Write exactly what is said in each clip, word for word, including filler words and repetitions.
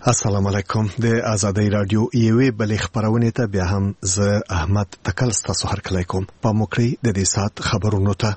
السلام علیکم. د آزادۍ رادیو یوې بلې خبرونه ته بیا هم زه احمد تکل ستاسو هرکلی کوم. په موکړی د دې سات خبرونو ته.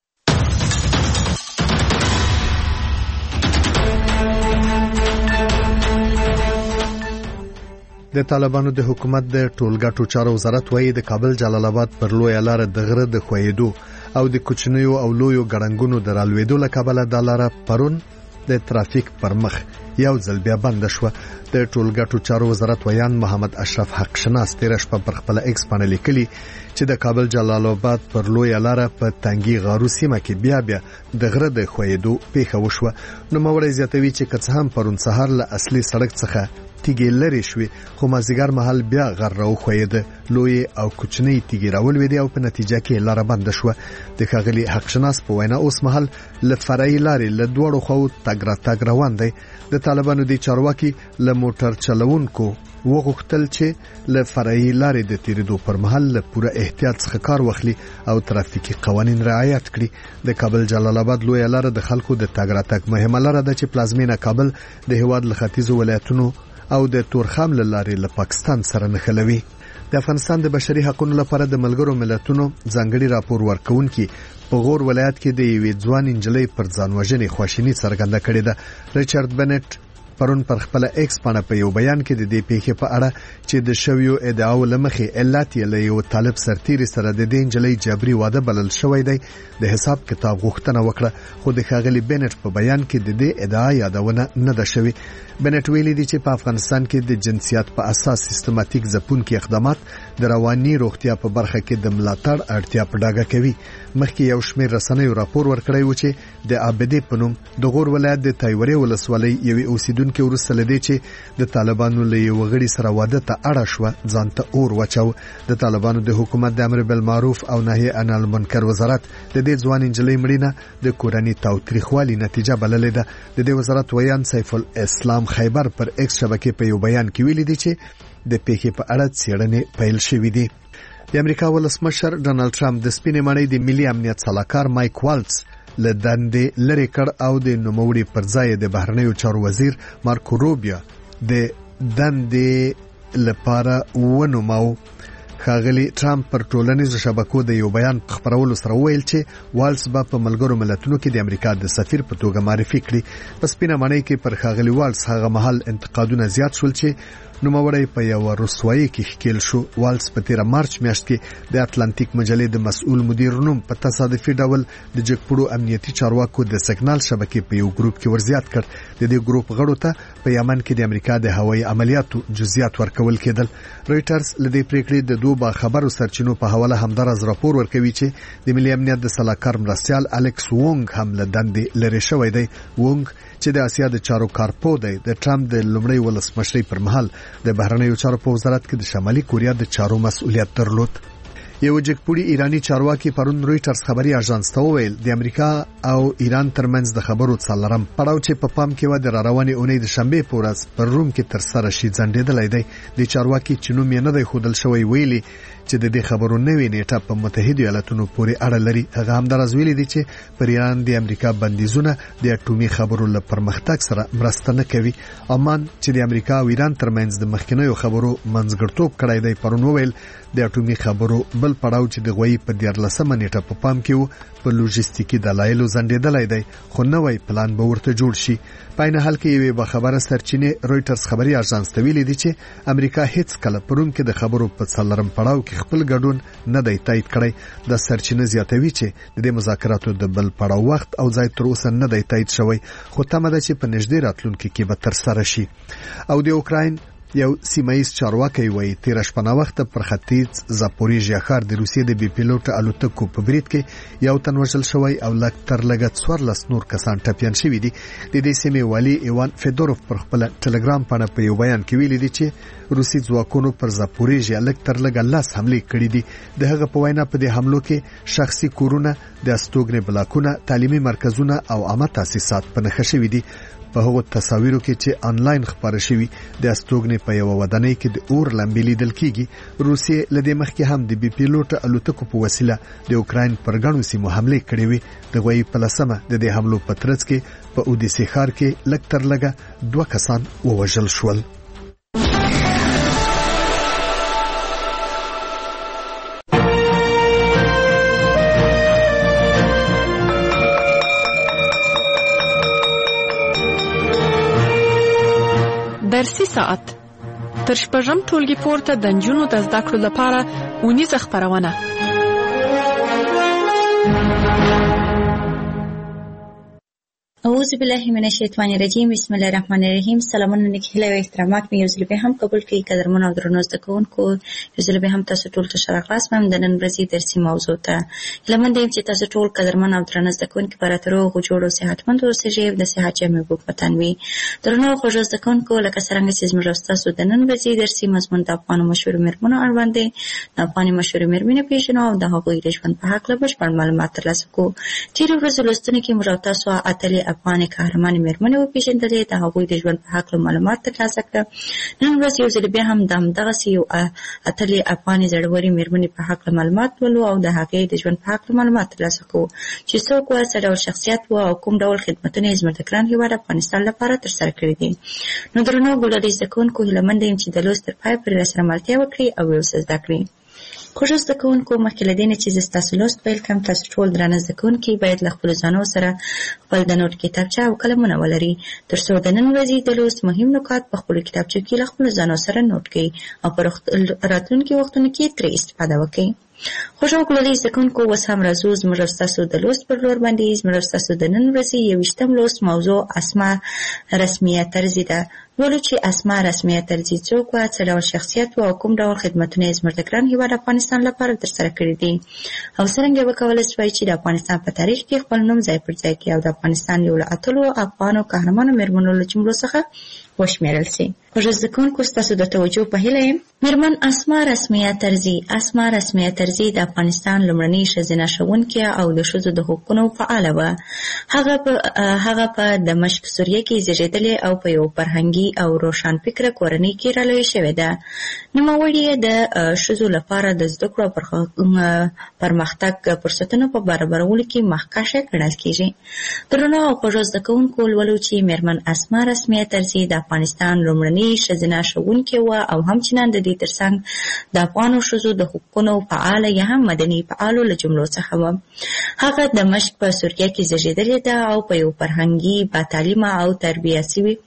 د طالبانو د حکومت د ټولګټو چارو وزارت وايي د کابل جلال آباد پر لوی لار د غره د خویدو او د کوچنیو او لویو ګړنګونو د رالوېدو لکابل د لار پرون د ترافیک پر مخ یو ځل بیا بند شو. د ټولګټو چارو وزارت ویان محمد اشرف حق شناس تیر شپه پر خپل ایکس باندې لیکلي چې د کابل جلال آباد پر لوی لار په تنګي غارو سیمه کې بیا بیا د غره د خویدو پیښه وشوه. نو موري زیاتوي چې کڅ هم پرون سهار له اصلي سړک څخه تیګي لري شوې، خو مازیګر محل بیا غر راو خویده، لوی او کوچنی تیګي راول ویدي او په نتیجه کې لار بند شوه. د خاغلی حق شناس په وینا اوس محل لفرعي لارې له دوړو خو تګ را تګ روان دی. د طالبانو د چارواکي له موټر چلوونکو وغوښتل چې له فرعي لارې د تیریدو پر مهال له پوره احتیاط څخه کار واخلي او ترافیکي قوانین رعایت کړي. د کابل جلال آباد لوی لار د خلکو د تګ را تګ مهمه لار ده چې پلازمینه کابل د هیواد له ختیځو ولایتونو او د تورخم لارې له پاکستان سره نښلوي. د افغانستان د بشري حقوقو لپاره د ملګرو ملتونو ځانګړي راپور ورکونکي په غور ولایت کې د یوې ځوان انجلۍ پر ځانوژنې خواشینی څرګنده کړې ده. ریچارډ بنټ پرون پر خپل ایکس باندې په یو بیان کې د دې پیښې په اړه چې د شویو ادعاو لمخې علت یې له یو طالب سرتیری سره د دې انجلۍ جبري واده بلل شوی دی د حساب کتاب غوښتنه وکړه، خو د خاغلی بنټ په بیان کې د دې ادعا یادونه نه ده شوی. بنټ ویلي دی چې په افغانستان کې د جنسیت په اساس سیستماتیک ځپونکي اقدامات د رواني روغتیا په برخه کې د ملاتړ اړتیا په ډاګه کوي. مخکې یو شمېر رسنیو راپور ورکړی و چې د عابدې په نوم د غور ولایت د تایورې ولسوالۍ یوې اوسیدونکو ورسته لدی چې د طالبانو له یو غړي سره واده ته اړه شو ځان ته اور وچاو. د طالبانو د حکومت د امر بالمعروف او نهي عن المنکر وزارت د دې ځوان انجلۍ مړینه د کورنۍ تاوتریخوالي نتیجه بللې ده. د دې وزارت ویان سیف الاسلام خیبر پر ایکس شبکې په یو بیان کې ویلي دی چې د پیښې په اړه څېړنې پیل شوې دي. د امریکا ولسمشر ډونالد ټرمپ د سپینې ماڼۍ د ملي امنیت سلاکار مایک والټس له دندې لری کړ او د نوموړي پر ځای د بهرنیو چارو وزیر مارکو روبیو د دندې لپاره ونوماو. خاغلی ټرمپ پر ټولنیزو شبکو د یو بیان خبرولو سره ویل چې والټس به په ملګرو ملتونو کې د امریکا د سفیر په توګه معرفي کړي. په سپینه ماڼۍ کې پر خاغلی والټس هغه مهال انتقادونه زیات شول چې نوموړی په یو رسوایی کې ښکیل شو. والټس په تیر مارچ میاشت کې د اتلانتیک مجلې د مسؤل مدیر نوم په تصادفي ډول د جګپړو امنیتي چارواکو د سګنال شبکې په یو ګروپ کې ورزیات کړ. د دې ګروپ غړو ته په یمن کې د امریکا د هوایي عملیاتو جزئیات ورکول کېدل. رويټرز لدې پریکړې د دوه با خبرو سرچینو په حواله همدارز راپور ورکوي چې د ملي امنیت د سلاکار مرستيال الکس وونګ هم له دندې لری شوی دی. وونګ چې د اسیا د چارو کارپو دی د ټرمپ د لومړي ولسمشرۍ پر مهال د بهرنیو چارو په وزارت کې د شمالي کوریا د چارو مسؤلیت درلود. یو جګپوړي ایرانی چارواکي پرون رويټرز خبري اژانس ته وویل د امریکا او ایران ترمنځ د خبرو څلورم پړاو چې په پام کې و د رواني اونۍ د شنبه په ورځ پر روم کې تر سره شي ځنډېدلای دی. د چارواکي چې نوم یې نه دی خودل شوی ویلي چې د دې خبرو نوې نیټه په متحده ایالاتونو پورې اړه لري. هغه هم درز ویلي دی چې پر ایران د امریکا بندیزونه د اټومي خبرو لپاره پرمختګ سره مرسته نه کوي. امان چې د امریکا او ایران ترمنځ د مخکینیو خبرو منځګړتوب کړی دی پرون وویل د اټومي خبرو بل پړاو چې د غوي په دیارلسمه نیټه په پام کې وو په لوجستیکي دلایلو ځنډېدلای دی، خو نوې پلان به ورته جوړ شي. په عین حال کې یوه خبره سرچینه رويټرز خبري اژانس ته ویلي دی چې امریکا هیڅ کله پروم کې د خبرو په څلورم پړاو کې خپل ګډون نه دی تایید کړی. د سرچینه زیاتوي چې د مذاکراتو د بل پړاو وخت او ځای تر اوسه نه دی تایید شوی، خو تمه ده چې په نږدې راتلونکي کې به تر سره شي. او د اوکراین یو سیمایي چارواکي وایي تیر شپه وخت پر ختیځ زاپوریژیا ښار د روسیې د بي پیلوټ الوتکو په برید کې یو تن وژل شوی او لږ تر لږه څوارلس نور کسان ټپیان شوي دي. د دې سیمې والي ایوان فیدوروف پر خپل ټلګرام باندې په یو بیان کې ویلي دی چې روسي ځواکونو پر زاپوریژیا لږ تر لږه لاس حمله کړې دي. د هغه په وینا په دې حملو کې شخصي کورونه، د استوګنې بلاکونه، تعلیمي مرکزونه او عامه تاسیسات په نښه شوي دي. په هغو تصاویرو کې چې آنلاین خبره شوي د استوګنې په یو ودانۍ کې د اور لمبې لیدل کیږي. روسیې لدې مخکې هم د بي پیلوټ الوتکو په وسیله د اوکراین پر ګڼو سیمو حمله کړې وي. د غوي په لسمه د دې حملو په ترڅ کې په اودیسې ښار کې لږ تر لږه دوه کسان ووژل شول. درسي ساعت تر شپږم ټولګي پورته د نجونو د زده کړو لپاره اونیزه خپرونه. اعوذ بالله من الشیطان الرجیم. بسم الله الرحمن الرحیم. سلامونه نیکهیله او احترامات مې یو ځل به هم قبول کړئ. قدرمن او درنو زده کوونکو، یو ځل به هم تاسو ټول ته ښه راغلاست. د نن ورځې درسي موضوع ته هیله مند یم چې تاسو ټول قدرمن او درنو زده کوونکي په راته روغ جوړ او صحتمند اوسئ. د صحت جامې بوختن وي. درنو خوږو زده کوونکو، لکه څنګه چې زموږ تاسو د نن ورځې درسي مضمون د افغان مشهور میرمنو اړوند دی. د افغان مشهور میرمنې پیژنو او د هغوی د ژوند په هکله بشپړ معلومات ترلاسه کوو. تېرې ورځې لوستونکو کې موږ تاسو اتلې افغان قهرمان میرمنې وپېژندلې، د هغوی د ژوند په هکله معلومات ترلاسه کړه. نن ورځ یو ځل بیا هم د همدغسې یو اتلې افغانې زړورې میرمنې په هکله معلومات ولو او د هغې د ژوند په هکله معلومات ترلاسه کوو چې څوک وه، څه ډول شخصیت وه او کوم ډول خدمتونه یې زموږ د ګران هېواد افغانستان لپاره ترسره کړي دي. نو درنو ګولري زده کوونکو، هیله مند یم چې د لوست تر پایه پورې راسره ملتیا وکړي او یو څه زده کړي. خوږو زده کوونکو، مخکې له دې نه چې زه ستاسو لوست پیل کړم، تاسو ټول درانه زده کوونکي باید له خپلو ځانو سره خپل د نوټ کتابچه او قلمونه ولري، تر څو د نن ورځې د لوست مهم نکات په خپلو کتابچو کې له خپلو ځانو سره نوټ کړئ او په راتلونکي وختونو کې ترې استفاده وکړئ. خوږو ګولري زده کوونکو، اوس هم راځو زموږ او ستاسو د لوست پر لور باندې. زموږ او ستاسو د نن ورځې یوویشتم لوست موضوع اسما رسمیه طرزي ده. ولو چې اسما رسمیه طرزي څوک وه، څه ډول شخصیت وه او کوم ډول خدمتونه یې زموږ د ګران هېواد افغانستان لپاره ترسره کړي دي او څرنګه وکولی شوای چې د افغانستان په تاریخ کې خپل نوم ځای پر ځای کړي او د افغانستان یو له اتلو افغانو قهرمانو میرمنو له جملو څخه وشمېرل سي. خوږو زده کوونکو، ستاسو د توجه په هیله یم. میرمن اسما رسمیه طرزي. اسما رسمیه طرزي د افغانستان لومړنۍ ښځینه ښوونکې او د ښځو د حقونو فعاله وه. هغه په هغه په دمشق سوریه کې زیږېدلې او په یو فرهنګي او روښانفکره کورنۍ کې رالویه شوې ده. نوموړې یې د ښځو لپاره د زده کړو او پرمختګ فرصتونو په برابرولو کې مخکښه ګڼل کېږي. درنو او خوږو زده کوونکو، لولو چې میرمن اسما رسمیه طرزي د افغانستان لومړنۍ ښځینه ښوونکې وه او همچنان د دې ترڅنګ د افغانو ښځو د حقونو فعاله یا هم مدني فعالو له جملو څخه وه. هغه دمشق په سوریه کې زیږېدلې ده او په یو فرهنګي با تعلیمه او تربیه شوې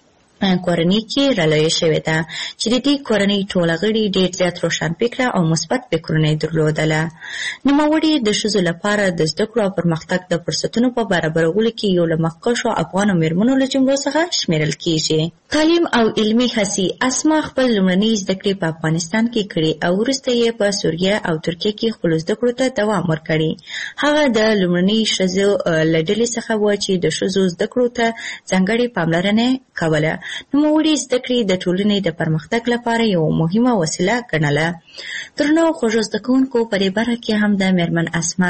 کورنۍ کې رالویه شوې ده چې د دې کورنۍ ټوله غړي ډېر زیات روښانفکره او مثبت فکرونه یې درلودله. نوموړې د ښځو لپاره د زده کړو او پرمختګ د فرصتونو په برابرولو کې یو له مخکښو افغانو میرمنو له جملو څخه شمیرل کېږي. تعلیم او علمي هڅې. اسما خپل لومړنۍ زده کړې په افغانستان کې کړې او وروسته یې په سوریه او ترکیه کې خپلو زده کړو ته دوام ورکړی. هغه د لومړنۍ ښځو له ډلې څخه وه چې د ښځو زده کړو ته ځانګړې پاملرنه کوله. نوموړې زده کړې د ټولنې د پرمختګ لپاره یو مهمه وسیله ګڼله. درنو خوږو زده کوونکو، په دې برخه کې هم د میرمن اسما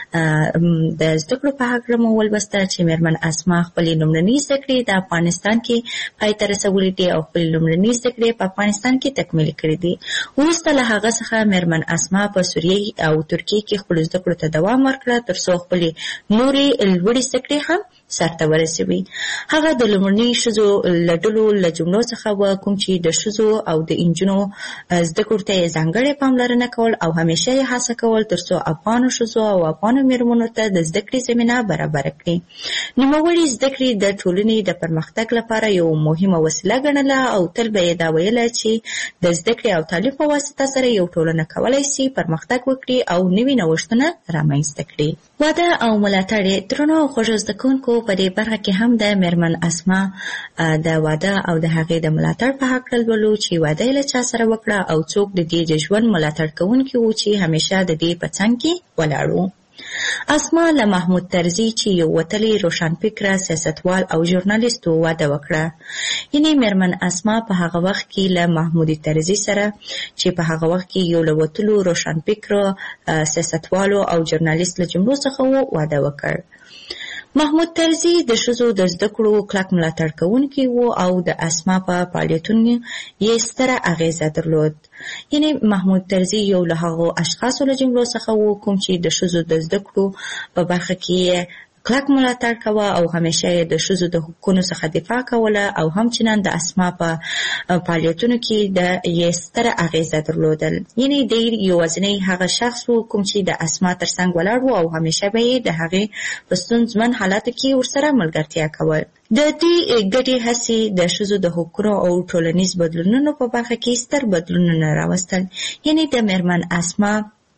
د زده کړو په هکله مو ولوسته چې میرمن اسما خپلې لومړنۍ زده کړې د افغانستان کې پای ته رسولې دي او خپلې لومړنۍ زده کړې په افغانستان کې تکمیل کړې دي. وروسته له هغه څخه میرمن اسما په سوریه او ترکیه کې خپلو زده کړو ته دوام ورکړه تر څو خپلې نورې لوړې زده کړې هم سرته ورسوي. هغه د لومړنۍ ښځو له ډلو له جملو څخه وه کوم چې د ښځو او د نجونو زده کړو ته یې ځانګړې پاملرنه کول او همیشه یې هڅه کول تر څو افغانو ښځو او افغانو میرمنو ته د زده کړې زمینه برابره کړي. نوموړې زده کړې د ټولنې د پرمختګ لپاره یو مهمه وسیله ګڼله او تل به یې دا ویله چې د زده کړې او تعلیم په واسطه سره یو ټولنه کولی سي پرمختګ وکړي او نوي نوښتونه رامنځته کړي. واده او ملاتړ. درنو او خوږو زده کوونکو، په دې برخه کې هم د میرمن اسما د واده او د هغې د ملاتړ په هکله لولو چې واده یې له چا سره وکړه او څوک د دې د ژوند ملاتړ کوونکي وو چې همیشه د دې په څنګ کې ولاړ وو. اسما له محمود طرزي چې یو وتلی روښانفکره سیاستوال او ژورنالیست و واده وکړه. یعنې میرمن اسما په هغه وخت کې له محمود طرزي سره چې په هغه وخت کې یو له وتلو روښانفکره سیاستوالو او ژورنالیست له جملو څخه و واده وکړ. محمود طرزي د ښځو د زده کړو کلک ملاتړ کوونکی و او د اسما په فعالیتونو یې ستره اغیزه درلود. یعنی محمود طرزي یو له هغو اشخاصو له جملو څخه و کوم چې د ښځو د زده کړو په برخه کې کلک ملاتړ کوه او همیشه یې د ښځو د حقوقو څخه دفاع کوله او همچنان د اسما په فعالیتونو کې د یې ستره اغیزه درلودل. یعنی دی یوازینی هغه شخص و کوم چې د اسما ترڅنګ ولاړ و او همیشه به یې د هغې په ستونزمن حالاتو کې ورسره ملګرتیا کول. د دې ګډې هڅې د ښځو د حقوقو او ټولنیز بدلونونو په برخه کې ستر بدلونونه راوستل. یعنی د میرمن اسما،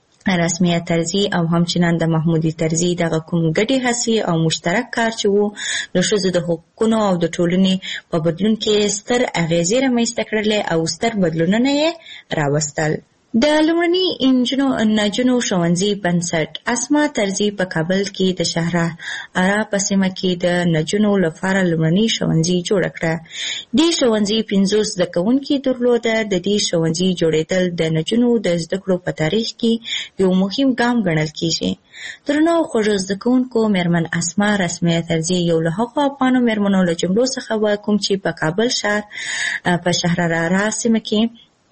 رسمیه طرزي او همچنان د محمودي طرزي دغه کوم ګډې هڅې او مشترک کار چې وو د ښځو د حقوقو او د ټولنې په بدلون کې ستر اغیزې رامنځته کړلې او ستر بدلونونه یې راوستل. د لومړني انجونو نجونو ښوونځي بنسټ اسما طرزي په کابل کې د شهرارا په سیمه کې د نجونو لپاره لومړني ښوونځي جوړ کړه. دې ښوونځي پنځوس زده کوونکي درلوده. د دې ښوونځي جوړېدل د نجونو د زده کړو په تاریخ کې یو مهم ګام ګڼل کېږي. درنو خوږو زده کوونکو، میرمن اسما رسمیه طرزي یو له هغو افغانو میرمنو له جملو څخه وه کوم چې په کابل ښار په شهرارا سیمه کې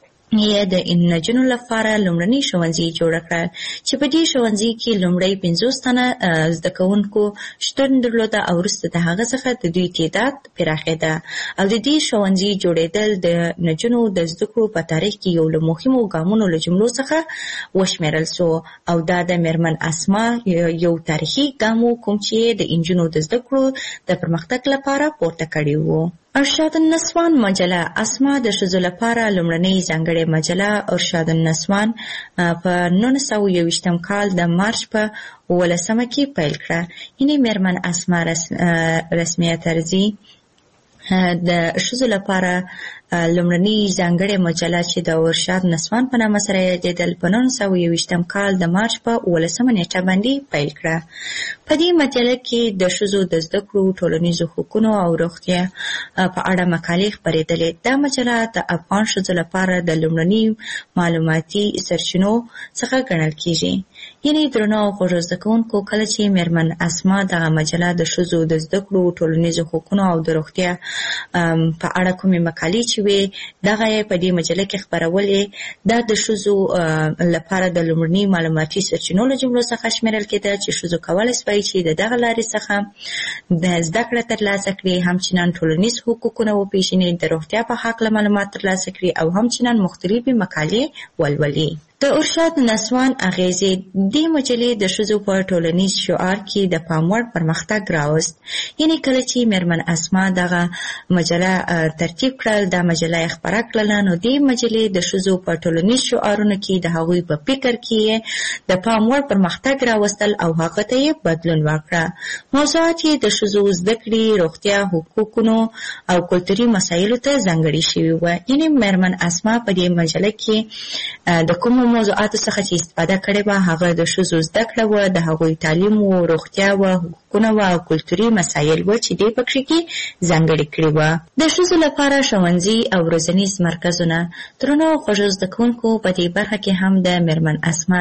یې د نجونو لپاره لومړني ښوونځي جوړ کړل چې په دې ښوونځي کې لومړی پنځوس تنه زده کوونکو شتون درلوده او وروسته د هغه څخه د دوی تعداد پراخېده او د دې ښوونځي جوړېدل د نجونو د زده کړو په تاریخ کې یو له مهمو ګامونو له جملو څخه وشمېرل سو او دا د میرمن اسما یو تاریخي ګام و کوم چې د نجونو د زده کړو د پرمختګ لپاره پورته کړی و. ارشاد النسوان مجله اسما د ښځو لپاره لومړنۍ ځانګړې مجله ارشاد النسوان په نولس سوه یوویشتم کال د مارچ په اوولسمه کې پیل کړه. یعنې میرمن اسما رسمیه طرزي د ښځو لپاره لومړنۍ ځانګړې مجله چې د ارشاد نسوان په نامه سره یادېدل په نولس سوه یوویشتم کال د مارچ په اوولسمه نیټه باندې پیل کړه. په دې مجله کې د ښځو د زده کړو، ټولنیزو حقوقو او روغتیا په اړه مقالې خپرېدلې. دا مجله د افغان ښځو لپاره د لومړني معلوماتي سرچینو څخه ګڼل کېږي. یعنې درنو خوږو زده کوونکو، کله چې میرمن اسما دغه مجله د ښځو د زده کړو، ټولنیزو حقوقو او د روغتیا په اړه کومې مقالې چې وې دغه یې په دې مجله کې خپرولې، دا د ښځو لپاره د لومړني معلوماتي سرچینو له جملو څخه شمیرل کېده چې ښځو کولی شوای چې د دغه لارې څخه د زده کړه ترلاسه کړي، همچنان ټولنیز حقوقونه وپېژني، د روغتیا په هکله معلومات ترلاسه کړي او همچنان مختلفې مقالې ولولي. د ارشاد نسوان اغیزې دې مجلې د ښځو په ټولنیز شعار کې د پام وړ پرمختګ راوست. یعنې کله چې میرمن اسما دغه مجله ترتیب کړل، دا مجله یې خپره کړله، نو دې مجلې د ښځو په ټولنیز شعارونو کې د هغوی په فکر کې د پام وړ پرمختګ راوستل او هغه ته یې بدلون ورکړه. موضوعات یې د ښځو زده کړې، روغتیا، حقوقو او کلتوري مسایلو ته ځانګړي شوي وو. یعنې میرمن اسما په دې مجله کې د کومو موضوعاتو څخه چې استفاده کړې وه هغه د ښځو زده کړه وه، د هغوی تعلیم و، روغتیا وه، حقوقونه وه او کلتوري مسایل وه چې دې پکې کې ځانګړي کړي وه. د ښځو لپاره ښوونځي او روزنیز مرکزونه. درنو خوږو زده کوونکو، په دې برخه کې هم د میرمن اسما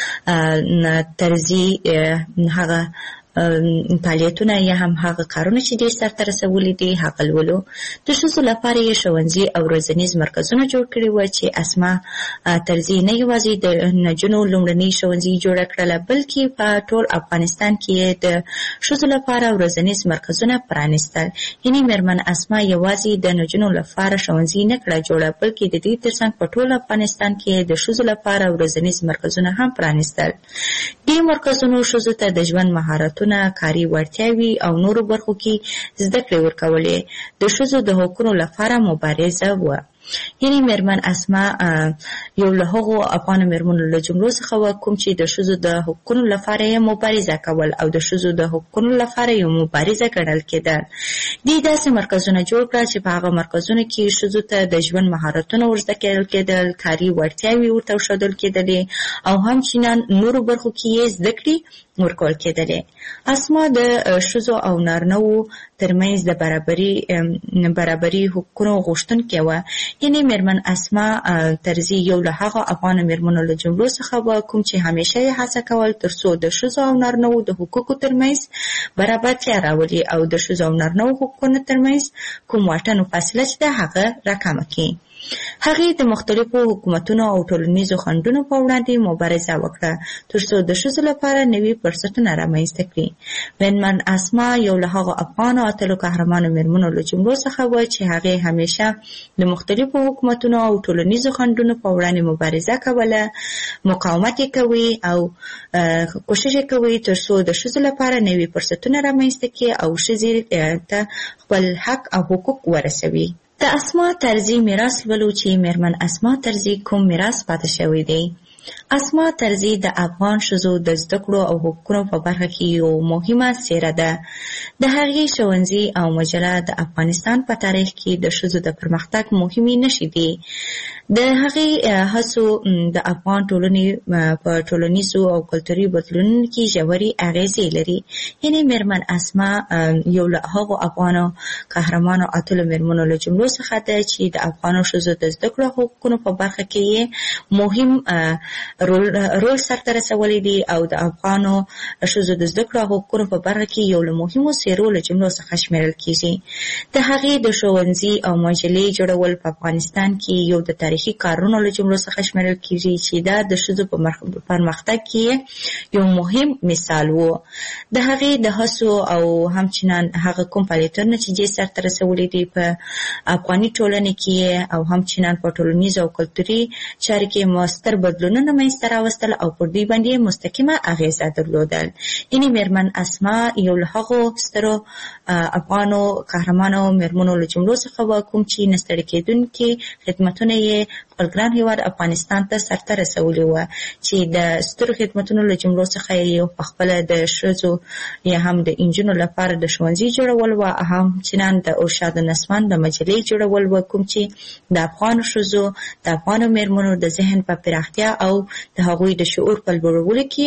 طرزي هغه فعالیتونه یا هم هغه کارونه چې دې سرته رسولي دي هغه لولو. د ښځو لپاره یې ښوونځي او روزنیز مرکزونه جوړ کړي وو چې اسما طرزي نه یوازې د نجونو لومړنۍ ښوونځي جوړه کړله، بلکې په ټول افغانستان کې د ښځو لپاره روزنیز مرکزونه پرانیستل. یعنې میرمن اسما یوازې د نجونو لپاره ښوونځي نه کړه جوړه، بلکې د دې ترڅنګ په ټول افغانستان کې د ښځو لپاره روزنیز مرکزونه هم پرانیستل. دې مرکزونو ښځو ته د ژوند مهارتونه، کاري وړتیاوې او نورو برخو کې زده کړې ورکولې. د ښځو د حقوقو لپاره مبارزه وه. یعنې میرمن اسما یو له هغو افغانو میرمنو له جملو څخه وه کوم چې د ښځو د حقوقو لپاره یې مبارزه کول او د ښځو د حقوقو لپاره یو مبارزه ګڼل کېدل. دې داسې مرکزونه جوړ کړه چې په هغه مرکزونو کې ښځو ته د ژوند مهارتونه ورزده کېدل، کاري وړتیاوې ورته ښودل کېدلې او همچنان نورو برخو کې یې زده کړې ورکول کېدلې. اسما د ښځو او نارینه‌وو ترمنځ د برابرۍ برابرۍ حقوقو غوښتونکې وه. یعنې میرمن اسما طرزي یو له هغو افغانو میرمنو له جملو څخه وه کوم چې همیشه یې هڅه کول تر څو د ښځو او نارینه‌وو د حقوقو ترمنځ برابرتیا راولي او د ښځو او نارینه‌وو حقوقو ترمنځ کوم واټن او فاصله چې ده هغه راکمه کړي. هغې د مختلفو حکومتونو او ټولنیزو خنډونو په وړاندې مبارزه وکړه تر څو د ښځو لپاره نوي فرصتونه رامنځته کړي. میرمن اسما یو له هغو افغانو اتلو قهرمانو میرمنو له جملو څخه وه چې هغې همیشه د مختلفو حکومتونو او ټولنیزو خنډونو په وړاندې مبارزه کوله، مقاومت یې کوي او کوشش یې کوي تر څو د ښځو لپاره نوي فرصتونه رامنځته کړي او ښځې ته خپل حق او حقوق ورسوي. د اسما طرزي میراث لولو چې میرمن اسما طرزي کوم میراث پاتې شوی دی. اسما طرزي د افغان ښځو د زده کړو او حقوقو په برخه کې یو مهمه څیره ده. د هغې ښوونځي او مجله د افغانستان په تاریخ کې د ښځو د پرمختګ مهمې نښې دي. د هغې هڅو د افغان ټولنې په ټولنیزو او کلتوري بدلونونو کې ژورې اغیزې لري. یعنې میرمن اسما یو له هغو افغانو قهرمانو اتلو میرمنو له جملو څخه ده چې د افغانو ښځو د زده کړو او حقوقو په برخه کې یې مهم رول رول سرته رسولی دی او د افغانو ښځو د زده کړو او حقوقو په برخه کې یو له مهمو څیرو له جملو څخه شمیرل کیږي. د هغې د ښوونځي او مجلې جوړول په افغانستان کې یو د تاریخي کارونو له جملو څخه شمیرل کیږي چې دا د ښځو په پرمختګ کې یو مهم مثال و. د هغې د هڅو او همچنان هغه کوم فعالیتونه چې جې سرته رسولي دي په افغاني ټولنې کې او همچنان په ټولنیزو او کلتوري چارو کې مؤثر بدلونونه منځته راوستل او پر دوی باندې مستقیمه اغیزه درلودل. یعنې میرمن اسما یو له هغو سترو افغانو قهرمانو میرمنو له جملو څخه وه کوم چې نه ستړي کېدونکي خدمتونه یې خپل ګران هېواد افغانستان ته سرته رسولي وه چې د سترو خدمتونو له جملو څخه یې پخپله د ښځو یا هم د نجونو لپاره د ښوونځي جوړول وه، همچنان د ارشاد نسوان د مجلې جوړول وه کوم چې د افغانو ښځو د افغانو میرمنو د ذهن په پراختیا او د هغوی د شعور په لوړولو کې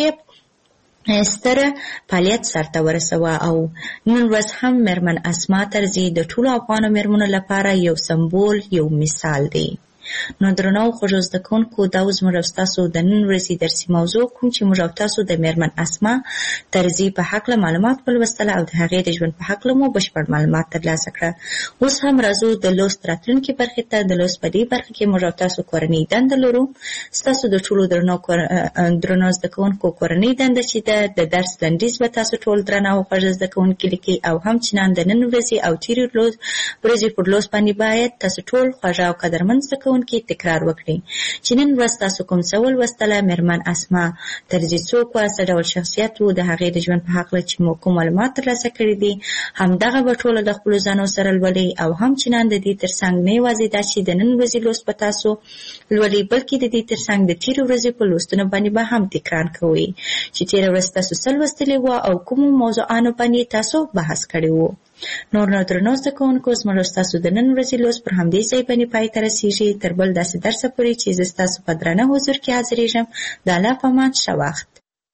ستره فعالیت سرته ورسوه. او نن ورځ هم میرمن اسما طرزي د ټولو افغانو میرمنو لپاره یو سمبول، یو مثال دی. نو درنو خوږو زده کوونکو دا اوس موږ او ستاسو د نن ورځې درسي موضوع کوم چې موږ او تاسو د میرمن اسما طرزي په هکله معلومات ولوستل او د هغې د ژوند په هکله مو بشپړ معلومات ترلاسه کړه. اوس هم راځو د لوست راتلونکې برخې ته. د لوست په دې برخه کې موږ او تاسو کورنۍ دنده لرو. ستاسو د ټولو درنو درنو زده کوونکو کورنۍ دنده چې ده د درس لنډیز به تاسو ټول درنه او خوږ زده کوونکي لیکي او همچنان د نن ورځې او تېرې ورځې پر لوست باندې باید تاسو ټول خوږ او قدرمن زده کوونکي تکرار وکړي چې نن ورځ تاسو کوم څه ولوستله. میرمن اسما طرزي څوک وه، څه ډول شخصیت و، د هغې د ژوند په هکله چې مو کوم معلومات ترلاسه کړي دي همدغه به ټوله د خپلو ځانو سره لولئ او همچنان د دې ترڅنګ نه یوازې دا چې د نن ورځې لوست به تاسو لولئ بلکې د دې ترڅنګ د تېرې ورځې په لوستونو باندې به هم تکرار کوئ چې تېره ورځ تاسو څه لوستلي وه او کومو موضوعانو باندې تاسو بحث کړی و. نور نو درنو زده کوونکو زموږ ستاسو د نن ورځې لوست پر همدې ځای باندې پای ته رسیږي. تر بل داسې درسه پورې چې زه ستاسو په درانه حضور کې حاضرېږم. د الله په امان، ښه وخت.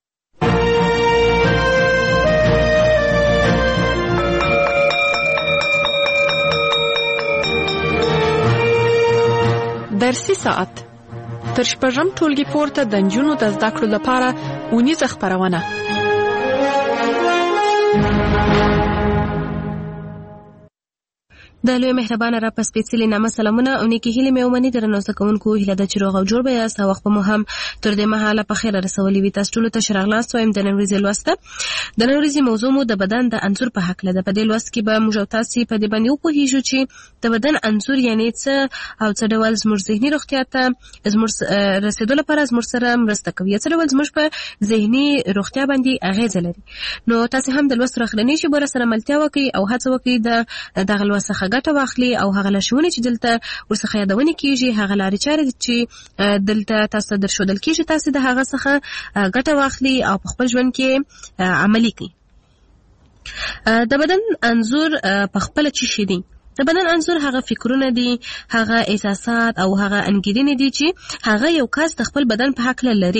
درسي ساعت تر شپږم ټولګي پورته د نجونو د زده کړو لپاره اونیزه خپرونه. د لوی مهربانه را په سپېڅلي نامه سلامونه او نیکې هیلې مې ومني. درنو زده کوونکو، هیله ده چې روغ او جوړ به یاست او وخت به مو هم تر دې مهاله په خیره رسولي وي. تاسو ټولو ته ښه راغلاست وایم. د نن ورځې لوست ته د نن ورځې موضوع مو د بدن د انځور په هکله ده. په دې لوست کې به موږ او تاسې په دې باندې وپوهېږو چې د بدن انځور یعنې څه او څه ډول زموږ ذهني روغتیا ته زموږ رسېدو لپاره زموږ سره مرسته کوي، څه ډول زموږ په ذهني روغتیا باندې اغېزه لري. نو تاسې هم د لوست راخلنۍ شیبو راسره ملتیا وکړئ او هڅه وکړئ د دغه لوست څخه ګټه واخلي او هغه لارښوونې چې دلته ورڅخه یادونې کېږي، هغه لارې چارې چې دلته تاسو ته درښودل کېږي، تاسې د هغه څخه ګټه واخلي او په خپل ژوند کې عملي کړئ. د بدن انځور په خپله څه شی دی؟ د بدن انځور هغه فکرونه دي، هغه احساسات او هغه انګیرنې دي چې هغه یو کس د خپل بدن په هکله لري.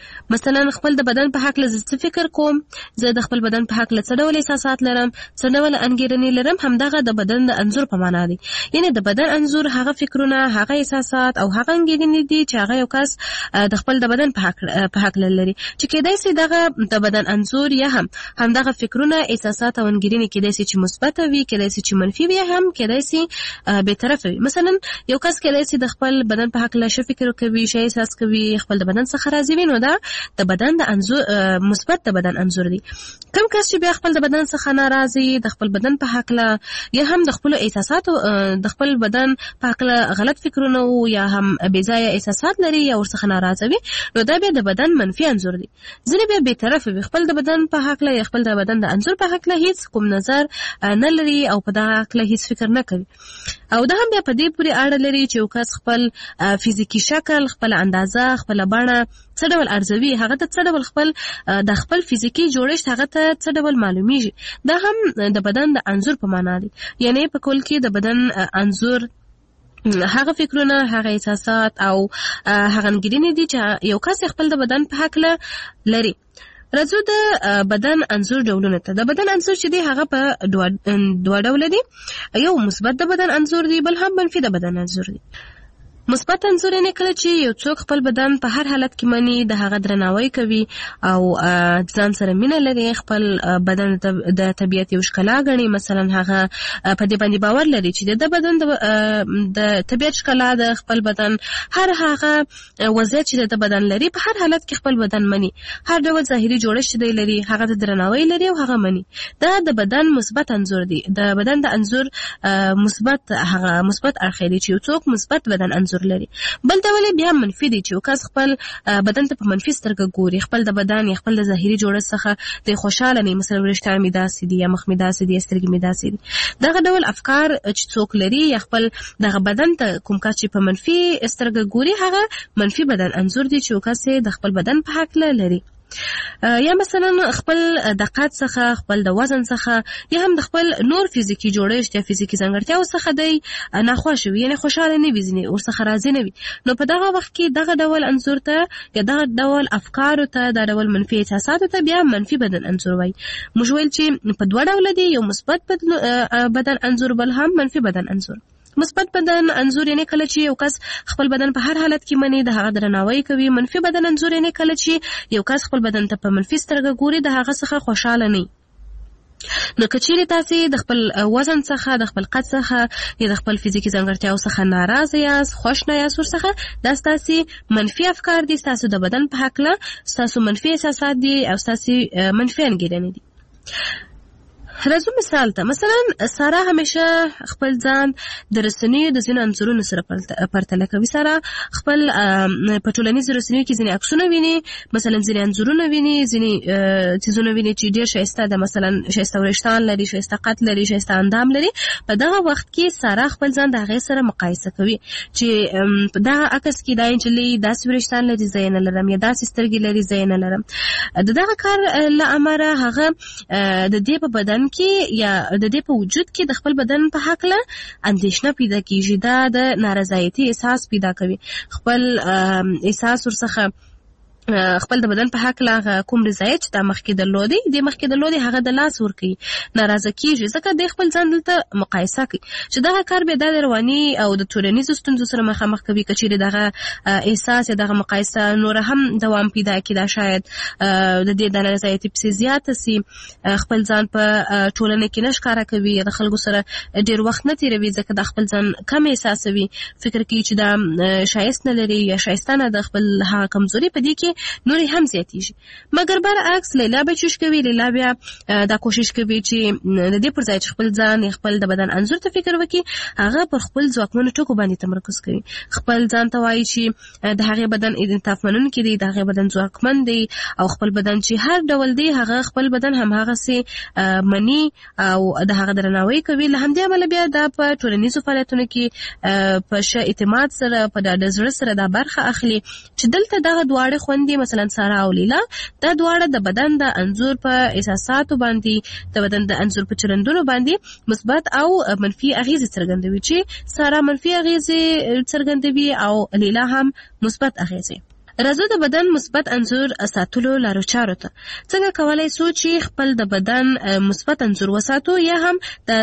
مثلا خپل د بدن په حق له څه فکر کوم، زه د خپل بدن په حق له څه ډول احساسات لرم، څه ډول انګیرنې لرم، همدغه د بدن د انځور په معنا دی. یعنی د بدن انځور هغه فکرونه، هغه احساسات او هغه انګیرنې دي چې هغه یو کس د خپل د بدن په حق په حق لري، چې کېدای شي دغه د بدن انځور یا هم همدغه فکرونه، احساسات او انګیرنې کېدای شي چې مثبت وي، کېدای شي چې منفي وي، هم کېدای شي به طرف وي. مثلا یو کس کېدای شي د خپل بدن په حق له ش فکر کوي، شي احساس کوي، خپل د بدن څخه راضي وي، نو دا د بدن د انځور مثبت د بدن انځور دی. کوم کس چې بیا خپل د بدن څخه ناراضي، د خپل بدن په حق له یا هم د خپل احساساتو د خپل بدن په حق له غلط فکرونه او یا هم بې ځایه احساسات لري یا ورڅخه ناراضه وي، نو دا بیا د بدن منفي انځور دی. ځینې بیا بې طرفه وي، خپل د بدن په حق له یا خپل د بدن د انځور په حق له هیڅ کوم نظر نه لري او په دغه حق له هیڅ فکر نه کوي. او دا هم بیا په دې پورې اړه لري چې یو کس خپل فزیکی شکل، خپل اندازه، خپل بڼه څه ډول ارزوي، هغه ته څه ډول خپل د خپل فزیکی جوړښت هغه ته څه ډول معلومیږي. دا هم د بدن د انځور په معنا دی. یعنی په کل کې د بدن انځور هغه فکرونه، هغه احساسات او هغه انګیرنې دي چې یو کس خپل د بدن په حق لري. راځو د بدن انځور ډولونه ته. د بدن انځور چې دی هغه په دوه ډوله دي، یو مثبت د بدن انځور دی، بل هم منفي د بدن انځور دی. مثبت انځور یې کله چې یو څوک خپل بدن په هر حالت کې مني، د هغه درناوی کوي او ځان سره مینه لري، خپل بدن د طبیعت یو ښکلا ګڼي. مثلا هغه په دې باندې باور لري چې د بدن د طبیعت ښکلا د خپل بدن هر هغه وضعیت چې د بدن لري په هر حالت کې خپل بدن مني، هر ډول ظاهري جوړښت دی لري، هغه د درناوی لري او هغه مني. دا د بدن مثبت انځور دی. د بدن د انځور مثبت هغه مثبت اړخ دی چې یو څوک مثبت بدن انځور لري. بل ډول بیا منفي دی چې یو کس خپل بدن ته په منفي سترګه ګوري، خپل د بدن یا خپل د ظاهري جوړښت څخه د خوشاله نه، مثلا وریښتان مې داسې دي یا مخ مې داسې دي یا سترګې مې داسې دي. دغه ډول افکار چې څوک لري یا خپل دغه بدن ته کوم کس چې په منفي سترګه ګوري، هغه منفي بدن انځور دی چې یو کس د خپل بدن په حق لري. یا مثلا خپل د قد څخه، خپل د وزن څخه یا هم د خپل نور فزیکی جوړښت یا فزیکی ځانګړتیاو څخه دی ناخوښ وي، یعنی خوشاله نه وي، ځینې ورڅخه راضي نه وي. نو په دغه وخت کې دغه ډول انځور ته یا دغه ډول افکارو ته، دا ډول منفي احساساتو ته بیا منفي بدن انځور وایي. موږ ویل چې په دوه ډوله دي، یو مثبت بدن انځور، بل هم منفي بدن انځور. مثبت بدن انځور یعنی کله چې یو کس خپل بدن په هر حالت کې مني، د هغه درناوی کوي. منفي بدن انځور یعنی کله چې یو کس خپل بدن ته په منفي سترګه ګوري، د هغه څخه خوشاله نه. نو کچېرې تاسې د خپل وزن څخه، د خپل قد څخه یا د خپل فزیکی ځانګړتیاو څخه ناراضه یاست، خوښ نه یاست ورڅخه، دا ستاسې منفي افکار دي، ستاسو د بدن په هکله ستاسو منفي احساسات دي او ستاسې منفي انګیرنې دي. راځو مثال ته. مثلا سارا همیشه خپل ځان د رسنیو د ځینو انځورونو سره پرتله کوي. سارا خپل په ټولنیزو رسنیو کې ځینې عکسونه ویني، مثلا ځینې انځورونه ویني، ځینې څیزونه ویني چې ډېر ښایسته ده، مثلا ښایسته وریښتان لري، ښایسته قد لري، ښایسته اندام لري. په دغه وخت کې سارا خپل ځان د هغې سره مقایسه کوي چې په دغه عکس کې دا نجلۍ داسې وریښتان لري، زه یې نه لرم، یا داسې سترګې لري، زه یې نه لرم. د دغه کار له امله هغه د دې په بدن کې یا د دې په وجود کې د خپل بدن په حق له اندېښنه پیدا کیږي، دا د نارضایتي احساس پیدا کوي. خپل احساس ورڅخه خپل د بدن په حق لا کوم رضایت چې د مخکې درلودي د مخکې درلودي هغه د لاس ورکوي، ناراضه کیږي، ځکه د خپل ځان دلته مقایسه کوي چې دغه کار به د رواني او د ټولنیزو ستونزو سره مخامخ کوي. کچېرې دغه احساس یا دغه مقایسه نور هم دوام پیدا کړي، دا شاید د دې د نارضایتي پسې زیاته سي، خپل ځان په ټولنه کې نه ښکاره کوي، د خلکو سره ډېر وخت نه تېروي ځکه د خپل ځان کم احساسوي، فکر کوي چې دا ښایست نه لري یا ښایسته نه ده. خپل هغه کمزوري په دې کې نورې هم زیاتېږي. مګر برعکس لیلا به چوش کوي، لیلا بیا دا کوشش کوي چې د دې پر ځای چې خپل ځان خپل د بدن انځور ته فکر وکړي، هغه پر خپل ځواکمنو ټکو باندې تمرکز کوي. خپل ځان ته وایي چې د هغې بدن انعطاف منونکی دی، د هغې بدن ځواکمن دی، او خپل بدن چې هر ډول دی هغه خپل بدن همهغسې مني او د هغه درناوی کوي. له همدې امله بیا دا په ټولنیزو فعالیتونو کې په ښه اعتماد سره، په ډاډه زړه سره دا برخه اخلي چې دلته دغه دواړه خوندې، مثلا سارا او لیلا، دا دواړه د بدن د انځور په احساساتو باندې، د بدن د انځور په چلندونو باندې مثبت او منفي اغیزې څرګندوي، چې سارا منفي اغیزې څرګندوي او لیلا هم مثبت اغیزې. راځو د بدن مثبت انځور ساتلو لارو چارو ته. څنګه کولای شو چې خپل د بدن مثبت انځور وساتو، یا هم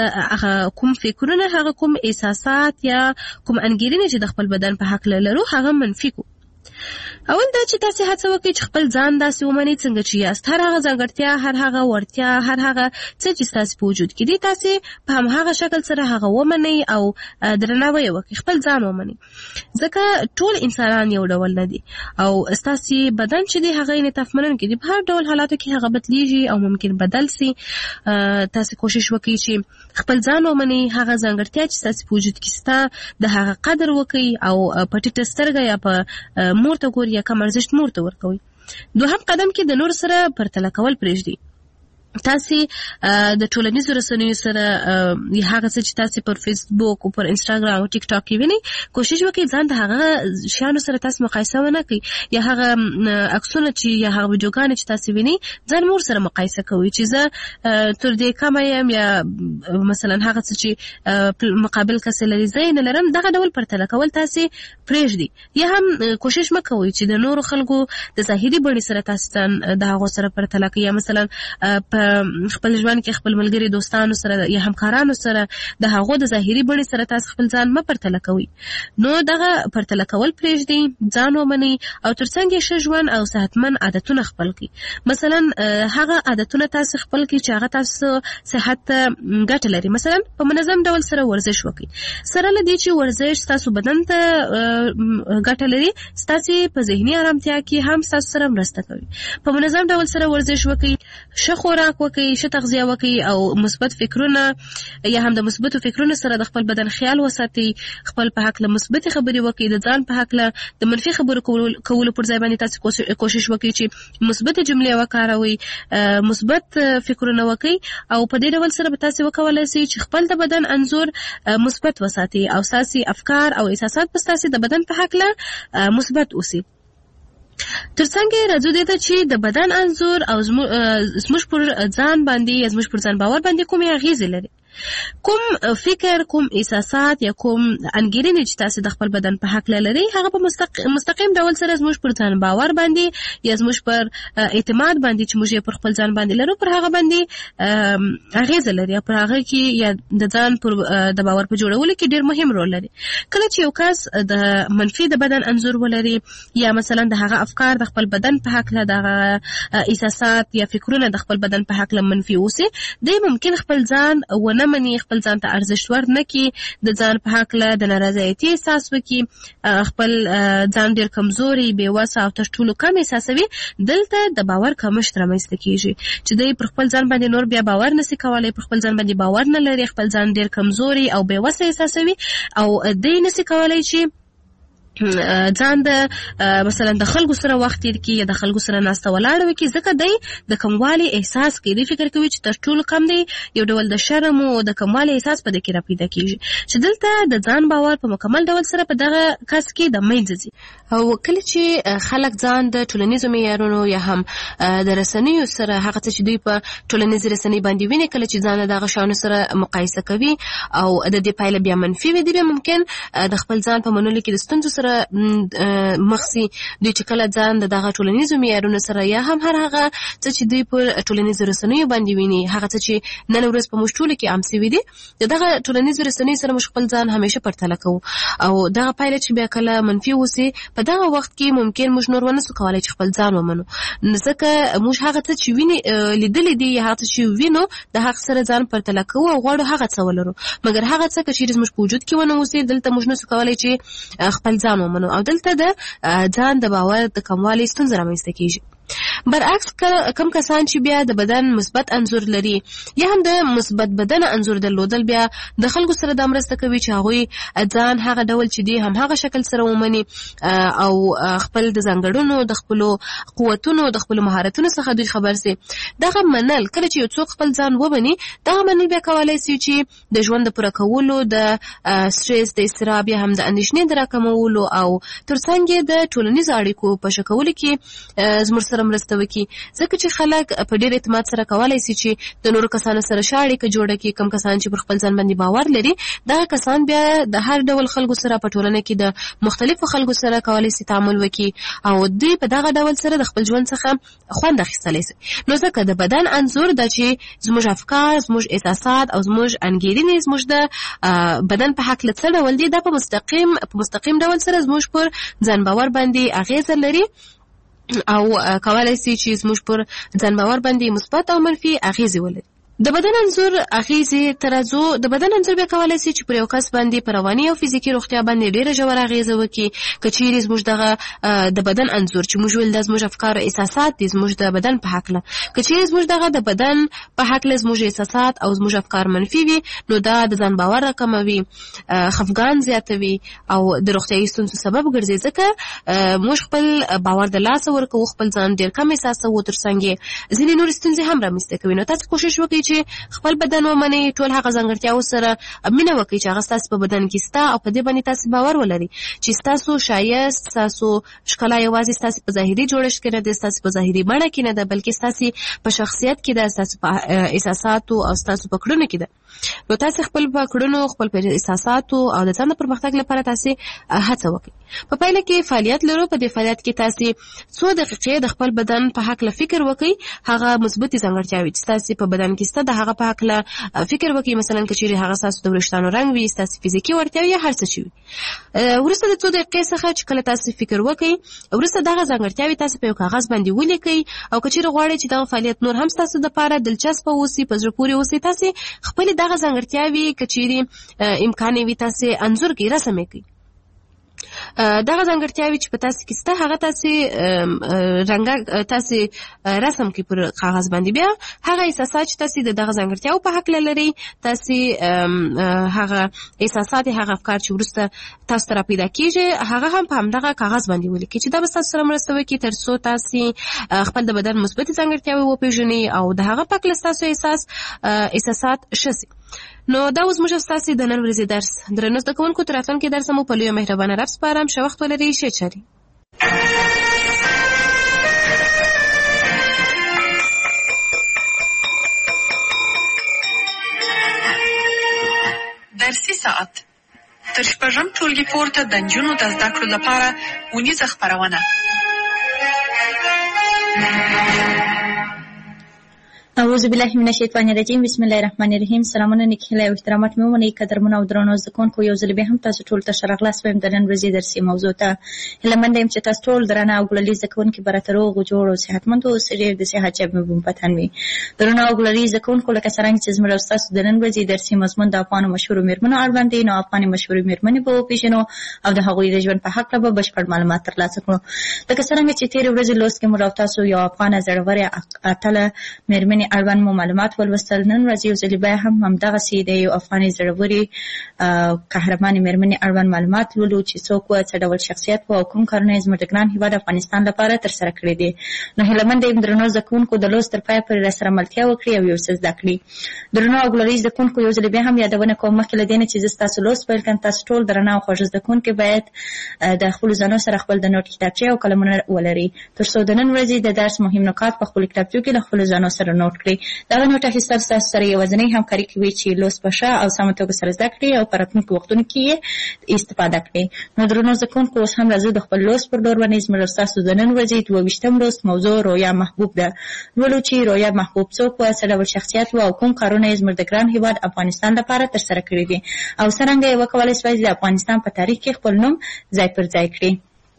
د کوم فکرونه، هغه کوم احساسات یا کوم انګیرنې چې د خپل بدن په حق لرو هغه منفي کو. اول دا چې تاسو هڅه وکړئ چې خپل ځان داسې ومنئ څنګه چې یاست. هر هغه ځانګړتیا، هر هغه وړتیا، هر هغه څه چې تاسو په وجود کې دي، تاسو په هم هغه شکل سره هغه ومنئ او درناوی وکړئ، خپل ځان ومنئ. ځکه ټول انسانان یو ډول نه دي او تاسو بدن چې دی هغه انعطاف منونکی دی. په هر ډول حالاتو کې هغه بدلیږي او ممکن بدل سي. تاسو کوشش وکړئ چې خپل ځان ومنئ، هغه ځانګړتیا چې تاسو په وجود کې ستا د هغه قدر وکړئ او په ټیټه سترګه یا په مور ته ګوري یا کم ارزښت مور ته ورکوي. دوهم قدم کې د نور سره پرتله کول پرېږدئ. تاسو د ټولنیزو رسنیو سره هغه څه چې تاسو پر فیسبوک او پر انستګرام او ټیک ټاک کې وینئ، کوشش وکړئ ځان د هغه شیانو سره تاسو مقایسه ونه کړئ، یا هغه عکسونه چې یا هغه ویډیوګانې چې تاسو وینئ ځان مور سره مقایسه کوئ چې زه تر دې کمه یم، یا مثلا هغه څه چې مقابل کس لري زه یې نه لرم. دغه ډول پرتله کول تاسو پرېږدئ. یا هم کوشش مه کوئ چې د نورو خلکو د ظاهري بڼې سره تاسو د هغو سره پرتله کړئ، یا مثلا په خپل ژوند کې خپل ملګري دوستانو سره یا همکارانو سره د هغو د ظاهري بڼې سره تاسو خپل ځان مه پرتله کوئ. نو دغه پرتله کول پرېږدئ، ځان ومنئ او ترڅنګ یې ښه ژوند او صحتمند عادتونه خپل کړئ. مثلا هغه عادتونه تاسو خپل کړئ چې هغه تاسو صحت ته ګټه لري. مثلا په منظم ډول سره ورزش وکړئ. سره له دې چې ورزش تاسو بدن ته ګټه لري، تاسو په ذهني آرامتیا کې هم تاسو سره مرسته کوي. په منظم ډول سره ورزش وکړئ، ښه خوراک وکړئ، ښه تغذیه وکړئ او مثبت فکرونه یا هم د مثبتو فکرونو سره د خپل بدن خیال وساتئ. خپل په حق له مثبت خبرې وکړئ. د ځان په حق له د منفي خبرو کولو پر ځای باندې تاسو کوشش وکړئ چې مثبت جملې وکاروئ، مثبت فکرونه وکړئ او په دې ډول سره به تاسو وکولای شئ چې خپل د بدن انځور مثبت وساتئ او تاسو افکار او احساسات په تاسو د بدن په حق له مثبت اوسئ. ترڅنګ راځو دې ته چې د بدن انځور او زموږ پر ځان باندې یا زموږ پر ځان باور باندې کومې اغیزې لري. کوم فکر، کوم احساسات یا کوم انګیرنې چې تاسو د خپل بدن په حق لري هغه په مستقیم ډول سره زموږ پر ځان باور باندې یا زموږ پر اعتماد باندې چې موږ پر خپل ځان باندې لرو پر هغه باندې اغیزه لري. پر هغه کې یا د ځان پر د باور په جوړولو کې ډېر مهم رول لري. کله چې یو کس د منفي د بدن انځور ولري یا مثلا د هغه افکار د خپل بدن په حق له دغه احساسات یا فکرونه د خپل بدن په حق له منفي اوسي، دی ممکن خپل ځان ونه مني، خپل ځان ته ارزښت ورنکړي، د ځان په حق له د نارضایتي احساس وکړي، خپل ځان ډېر کمزوري، بې وسه او تر ټولو کم احساسوي. دلته د باور کمښت رامنځته کېږي چې دی پر خپل ځان باندې نور بیا باور نشي کولی، پر خپل ځان باندې باور نه لري، خپل ځان ډېر کمزوري او بې وسه احساسوي او دی نشي کولی چې ځان د مثلا د خلکو سره وخت تیر کړي یا د خلکو سره ناسته ولاړه وکړي، ځکه دی د کموالي احساس کوي. دی فکر کوي چې تر ټولو کم دی، یو ډول د شرم او د کموالي احساس په دې کې را پیدا کېږي چې دلته د ځان باور په مکمل ډول سره په دغه کس کې د منځ ځي. او کله چې خلک ځان د ټولنیزو معیارونو یا هم د رسنیو سره هغه څه چې دوی په ټولنیزې رسنۍ باندې ویني، کله چې ځان دغه شیانو سره مقایسه کوي او د دې پایله بیا منفي وي، دی بیا ممکن د خپل ځان په منلو کې د ستونزو سره مخسي. دوی چې کله ځان د دغه ټولنیزو معیارونو سره یا هم هر هغه څه چې دوی پر ټولنیزو رسنیو باندې ویني، هغه څه چې نن ورځ په موږ ټولو کې عام شوي دي، د دغه ټولنیزو رسنیو سره موږ خپل ځان همیشه پرتله کوو او دغه پایله چې بیا کله منفي وسي، په دغه وخت کې ممکن موږ نور ونه سو کولای چې خپل ځان ومنو، ځکه موږ هغه څه چې ویني لیدلې دي یا هغه څه چې وینو د هغه سره ځان پرتله کوو او غواړو هغه څه ولرو. مګر هغه څه چې زموږ په وجود کې ونه اوسي، دلته موږ نه سو کولای چې خپل ځان ومنو او دلته د ځان د باور د کموالي ستونزه رامنځته کېږي. برعکس کم کسان چې بیا د بدن مثبت انځور لري یا هم د مثبت بدن انځور درلودل، بیا د خلکو سره د مرسته کوي چې هغوی ځان هغه ډول چې دی هم هغه شکل سره ومني او خپل د ځانګړنو، د خپلو قوتونو، د خپلو مهارتونو څخه دوی خبر سي. دغه منل، کله چې یو څوک خپل ځان ومني، دغه منل بیا کولی سي چې د ژوند د پوره کولو، د سټرس، د اضطراب یا هم د اندېښنې د راکمولو او ترڅنګ د ټولنیزو اړیکو په ښه کولو کې زموږ سره سره مرسته وکړي، ځکه چې خلک په ډېر اعتماد سره کولی شي چې د نورو کسانو سره ښه اړیکه جوړه کړي. کوم کسان چې پر خپل ځان باندې باور لري دغه کسان بیا د هر ډول خلکو سره په ټولنه کې د مختلفو خلکو سره کولی شي تعامل وکړي او دوی په دغه ډول سره د خپل ژوند څخه خوند اخیستلی شي. نو ځکه د بدن انځور دا چې زموږ افکار، زموږ احساسات او زموږ انګیرنې زموږ د بدن په هکله څه ډول دي، دا په مستقیم په مستقیم ډول سره زموږ پر ځان باور باندې اغیزه لري او کولای شي چې زموږ پر ځان باور باندې مثبت او منفي اغیزې ولري. د بدن انځور اغیزې ترازو د بدن انځور به کولای شي چې پر یو کس باندې پر رواني او فزیکي روغتیا باندې ډیره ژوره اغیزه وکړي. که چیرې زموږ دغه د بدن انځور چې موږ ویل د زموږ افکار او احساسات دي زموږ د بدن په هکله، که چیرې زموږ دغه د بدن په هکله زموږ احساسات او زموږ افکار منفي وي، نو دا د ځان باور راکموي، خفګان زیاتوي او د روغتیایي ستونزو سبب ګرځي. ځکه موږ خپل باور د لاسه ورکوو، خپل ځان ډیر کم احساسوو، ترڅنګ ځینې نورې ستونزې هم رامنځته کوي. نو تاسو کوشش وکړئ چې خپل بدن ومنئ، ټول هغه ځانګړتیاو سره مینه وکړئ چې هغه ستاسو په بدن کې شته او په دې باندې تاسو باور ولرئ چې ستاسو ښایست، ستاسو ښکلا یوازې ستاسو په ظاهري جوړښت کې نه ده، ستاسو په ظاهري بڼه کې نه ده، بلکې ستاسو په شخصیت کې ده، ستاسو په احساساتو او ستاسو په کړنو کې ده. نو تاسو خپل په کړنو، خپل په احساساتو او د ځان د پرمختګ لپاره تاسو هڅه وکړئ. په پایله کې فعالیت لرو. په دې فعالیت کې تاسو څو دقیقې د خپل بدن په هکله فکر وکړئ، هغه مثبتې ځانګړتیاوې چې تاسو په بدن کې شته د هغه په هکله فکر وکړئ. مثلا که چیرې هغه ستاسو د وریښتانو رنګ وي، ستاسو فزیکي وړتیا یا هر څه چې وي. وروسته د څو دقیقې څخه چې کله تاسو فکر وکړئ، وروسته دغه ځانګړتیاوې تاسو په یو کاغذ باندې ولیکئ او که چیرې غواړئ چې دغه فعالیت نور هم ستاسو دپاره دلچسپه اوسي، په زړه پورې اوسي، تاسو خپلې دغه ځانګړتیاوې که چیرې امکان وي تاسو انځور کړئ، رسم یې کړئ. دغه ځانګړتیاوې چې په تاسو کې شته هغه تاسو رنګه تاسو رسم کړئ پر کاغذ باندې. بیا هغه احساسات چې تاسو د دغه ځانګړتیاو په هکله لرئ، تاسو هغه احساسات، هغه افکار چې وروسته تاسو ته راپیدا کېږي هغه هم په همدغه کاغذ باندې ولیکئ چې دا به ستاسو سره مرسته وکړي تر څو تاسو خپل د بدن مثبتې ځانګړتیاوې وپېژنئ او د هغه په هکله ستاسو احساس احساسات ښه شي. نو دا اوس موږ ستاسو د نن ورځې درس درنو زده کوونکو تر راتلونکي درسه مو په لویه مهربانه رب سپارم. ښه وخت ولرئ، ښې چارې. درسي ساعت تر شپږم ټولګي پورته د نجونو د زده کړو لپاره ونیزه خپرونه. اعوذ بالله من الشیطان الرجیم. بسم الله الرحمن الرحیم. سلامونه نیکهیله او احترامات مې ومنئ قدرمنو او درنو زده کوونکو. یو ځل بیا هم تاسو ټول ته ښه راغلاست وایم د نن ورځې درسي موضوع ته. هیله منده یم چې تاسو ټول درانه او ګلالي زده کوونکي به راته روغ و جوړ او صحتمند اوسئ، ډېر د صحت جیب مې بوم پتن وي. درنو او ګلالي زده کوونکو، لکه څرنګه چې زموږ او ستاسو د نن ورځې درسي مضمون د افغانو مشهورو مېرمنو اړوند دی، نو افغاني مشهورې مېرمنې به وپېژنو او د هغوی د ژوند په هکله به بشپړ معلومات ترلاسه کړو. لکه څرنګه چې تېرې ورځې لوست کې موږ او تاسو یو افغانه زړورې اتله مېرمنې اړوند مو معلومات ولوستل. نن ورځ یو ځل بیا هم همدغسې د یو افغاني زړورې قهرمانې مېرمنې اړوند معلومات لولو چې څوک وه، څه ډول شخصیت وه او کوم کارونه یې زموږ د ګران هېواد افغانستان لپاره ترسره کړي دي. نو هیله منده یم درنو زده کوونکو د لوست تر پایه پورې راسره ملتیا وکړي او یو څه زده کړي. درنو او ګلالي زده کوونکو، یو ځل بیا هم یادونه کوم مخکې له دې نه چې زه ستاسو لوست پیل کړم، تاسو ټول درنه او خوږ زده کوونکي باید د خپلو ځانو سره خپل د نوټ کتابچې او قلمونه ولرئ تر څو د نن ورځې د درس مهم نکات په خپلو کتابچو کې له خپلو ځانو سره نوټ کړئ. دغه نوټ اخیستل ستاسو سره یوازینۍ همکاري کوي چې لوست په ښه او سمه توګه سره زده کړئ او په راتلونکو وختونو کې یې استفاده کړئ. نو درنو زده کوونکو، اوس هم راځو د خپل لوست پر لور باندې. زموږ ستاسو د نن ورځې دوه ویشتم لوست موضوع رویا محبوب ده. لولو چې رویا محبوب څوک وه، څه ډول شخصیت وه او کوم کارونه یې زموږ د ګران هېواد افغانستان لپاره ترسره کړي دي او څرنګه یې وکولی شوای د افغانستان په تاریخ کې خپل نوم ځای پر ځای کړي.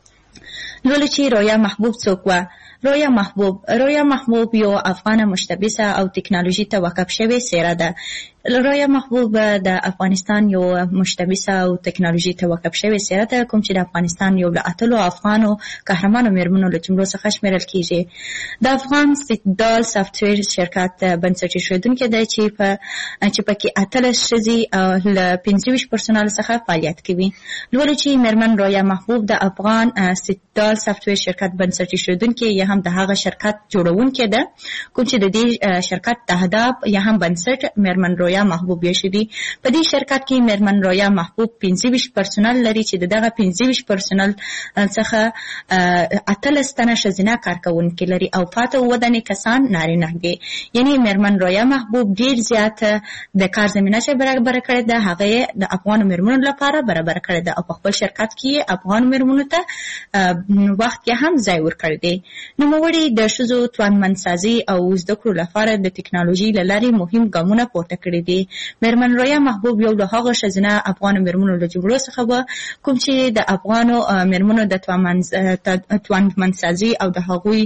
لولو چې رویا محبوب څوک وه. رویا محبوب رویا محبوب یو افغانه مشتبسه او تکنالوژي ته وقف شوې څېره ده. رویا محبوب د افغانستان یو مشتبسه او تکنالوژي ته وقف شوې څېره ده، کوم چې د افغانستان یو له اتلو افغانو قهرمانو مېرمنو له جملو څخه شمېرل کېږي. د افغان سټدال سافټویر شرکت بنسټ ایښودونکی دی چې په چې پکې اتلس ښځې له پنځه ویشت پرسونالو څخه فعالیت کوي. لولو چې مېرمن رویا محبوب د افغان سټدال سافټویر شرکت بنسټ ایښودونکې یې هم د هغه شرکت جوړونکې ده کوم چې د دې شرکت تهداب یا هم بنسټ میرمن رویا محبوب یشدي. په دې شرکت کې میرمن رویا محبوب پنځه ویشت پرسونل لري چې دغه پنځه ویشت پرسونل څخه اتلس تنه ښځینه کارکونکي لري او پاته اووه تنه کسان نارینه دي. یعنی میرمن رویا محبوب ډیر زیات د کار زمینه چې برابر کړې ده هغه د افغان میرمنو لپاره برابر کړې ده او په خپل شرکت کې افغان میرمنو ته وخت کې هم ځای ورکړی دی. نوموړي د ښځو توانمندسازي او زده کړو لپاره د ټکنالوژي له لارې مهم ګامونه پورته کړي دي. میرمن رویا محبوب یو له هغو ښځینه افغان میرمنو له جملو څخه و کوم چې د افغانو میرمنو د توانمندسازي او د هغوی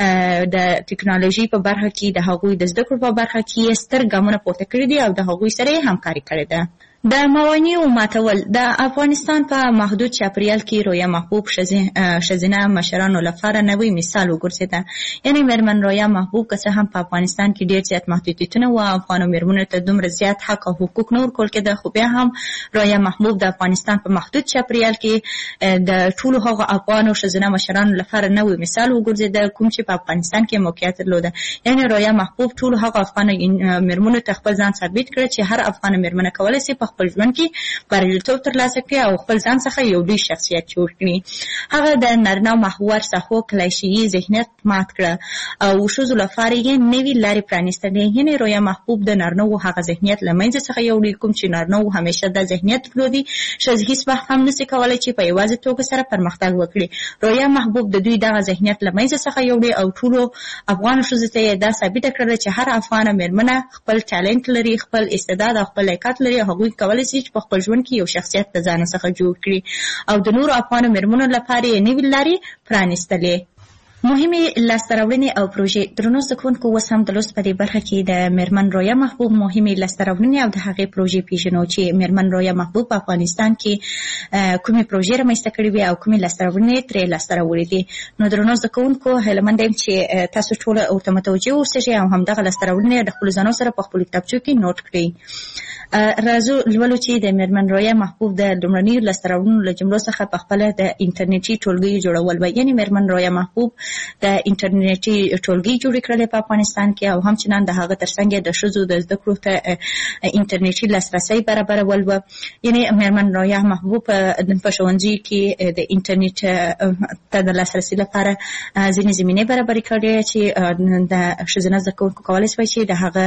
د ټکنالوژي په برخه کې د هغوی د زده کړو په برخه کې ستر ګامونه پورته کړي دي او د هغوی سره همکاري کړې ده. د موانعو ماتول د افغانستان په محدود چاپریال کې رویا محبوب ښځینه مشرانو لپاره نوی مثال وګرځېده. یعنی میرمن رویا محبوب که څه هم په افغانستان کې ډېر زیات محدودیتونه و افغانو میرمنو ته دومره زیات حق او حقوق نه ورکول کېده خو بیا هم رویا محبوب د افغانستان په محدود چاپریال کې د ټولو هغو افغانو ښځینه مشرانو لپاره نوی مثال وګرځېده کوم چې په افغانستان کې موقعیت درلوده. یعنی رویا محبوب ټولو هغو افغان میرمنو ته خپل ځان ثابت کړ چې هر افغان میرمنه کولی شي په خپل ژوند کې بریالیتوب ترلاسه کړي او خپل ځان څخه یو لوی شخصیت جوړ کړي. هغه د نارینه محور ساحو کلیشه‌یي ذهنیت مات کړه او ښځو لپاره یې نوې لارې پرانیستلې. یعنې رویا محبوب د نارینه‌وو هغه ذهنیت له منځه څخه یوړی کوم چې نارینه‌وو همیشه دا ذهنیت درلودي ښځې هیڅ وخت هم نشي کولی چې په یوازې توګه سره پرمختګ وکړي. رویا محبوب د دوی دغه ذهنیت له منځه څخه یوړی او ټولو افغان ښځو ته یې دا ثابته کړله چې هر افغانه میرمنه خپل ټالنټ لري خپل استعداد او خپل لیاقت لري. هغوی کولی شي چې په خپل ژوند کې یو شخصیت د ځان څخه جوړ کړي او د نورو افغانو میرمنو لپاره یې نوې لارې پرانیستلې. مهمې لاسته راوړنې او پروژې. درنو زده کوونکو اوس هم د لوست په دې برخه کې د میرمن رویا محبوب مهمې لاسته راوړنې او د هغې پروژې پیژنو چې میرمن رویا محبوب په افغانستان کې کومې پروژې رامنځته کړې وې او کومې لاسته راوړنې ترې لاسته راوړې دي. نو درنو زده کوونکو هیلهمنده یم چې تاسو ټوله ورته متوجه اوسئ او همدغه لاسته راوړنې د خپلو ځانو سره په خپلو کتابچو کې نوټ کړئ. راځو لولو چې د میرمن رویا محبوب د لومړنیو لاسته راوړنو له جملو څخه په خپله د انټرنیټي ټولګیو جوړول وه. یعنې میرمن رویا محبوب د انټرنیټي ټولګي جوړې کړلې په افغانستان کې او همچنان د هغه ترڅنګ د ښځو د زده کړو ته انټرنیټي لاسرسی برابرول وه. یعنې میرمن رویا محبوب په ښوونځیو کې د انټرنیټ ته د لاسرسي لپاره ځینې زمینې برابرې کړې چې د ښځینه زده کوونکو کولی شوی چې د هغه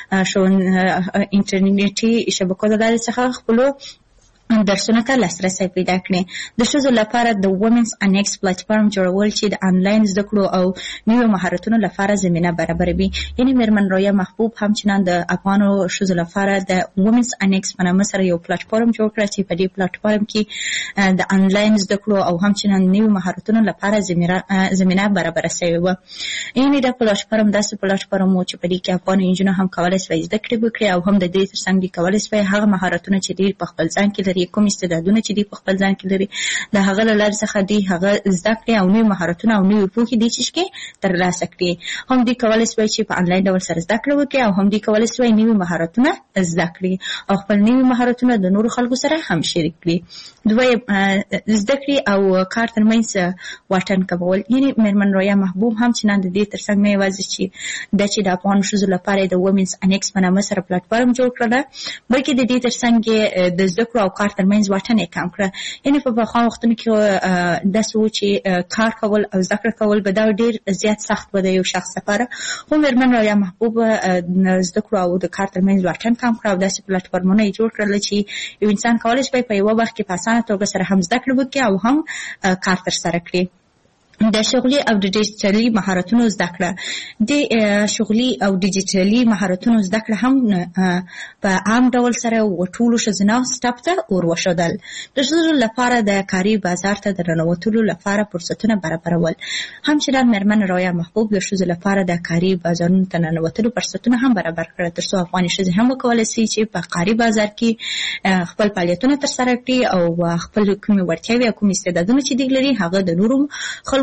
انټرنیټي شبکو د لارې څخه خپلو درسونه ته لاسرسی پیدا کړي. د ښځو لپاره د وومنز انیکس پلیټفارم جوړول چې د آنلاین زده کړو او نویو مهارتونو لپاره زمینه برابروي. یعنې میرمن رویا محبوب همچنان د افغانو ښځو لپاره د وومنز انیکس په نامه سره یو پلیټفارم جوړ کړ چې په دې پلیټفارم کې د آنلاین زده کړو او همچنان نویو مهارتونو لپاره زمینه برابره شوې وه. یعنې دا پلیټفارم داسې پلیټفارم و چې په دې کې افغانو نجونو هم کولی شوی زده کړې وکړي او هم د دې ترڅنګ دوی کولی شوی هغه مهارتونه چې دوی په خپل ځان کې لري کوم استعدادونه چې دوی په خپل ځان کې لري د هغه له لارې څخه دوی هغه زده کړي او نوي مهارتونه او نوي پوهې دوی چې ترلاسه کړي. هم دوی کولی شوی چې په آنلاین ډول سره زده کړه وکړي او هم دوی کولی شوی نوي مهارتونه زده کړي او خپل نوي مهارتونه د نورو خلکو سره هم شریک کړي. دویم زده کړې او کار ترمنځ واټن کمول. یعنې میرمن رویا محبوب همچنان د دې ترڅنګ نه یوازې چې دا چې د افغانو ښځو لپاره د وومنز انیکس په نامه سره پلیټفارم جوړ کړله بلکې د دې ترڅنګ د زده کړو او کار ترمنځ واټن یې کم کړه. یعنې په پخوا وختونو کې داسې و چې کار کول او زده کړه کول به دا ډېر زیات سخت و د یو شخص لپاره. خو میرمن رویا محبوب زده کړو او د کار ترمنځ واټن کم کړه او داسې پلیټفارمونه یې جوړ کړل چې یو انسان کولی شي په یوه وخت کې په اسانه توګه سره هم زده کړه وکړي او هم کار ترسره کړي. د شغلي او د ډیجیټلي مهارتونو زده کړه. د شغلي او ډیجیټلي مهارتونو زده کړه هم په عام ډول سره ټولو ښځینه سټاپ ته ور وښودل. د ښځو لپاره د کاري بازار ته د ننوتلو لپاره فرصتونه برابرول. همچنان میرمن رویا محبوب د ښځو لپاره د کاري بازارونو ته ننوتلو فرصتونه هم برابر کړل تر څو افغاني ښځې هم وکولی شي چې په کاري بازار کې خپل فعالیتونه ترسره کړي او خپل کومې وړتیاوې او کوم استعدادونه چې دوی لري هغه د نورو خلکو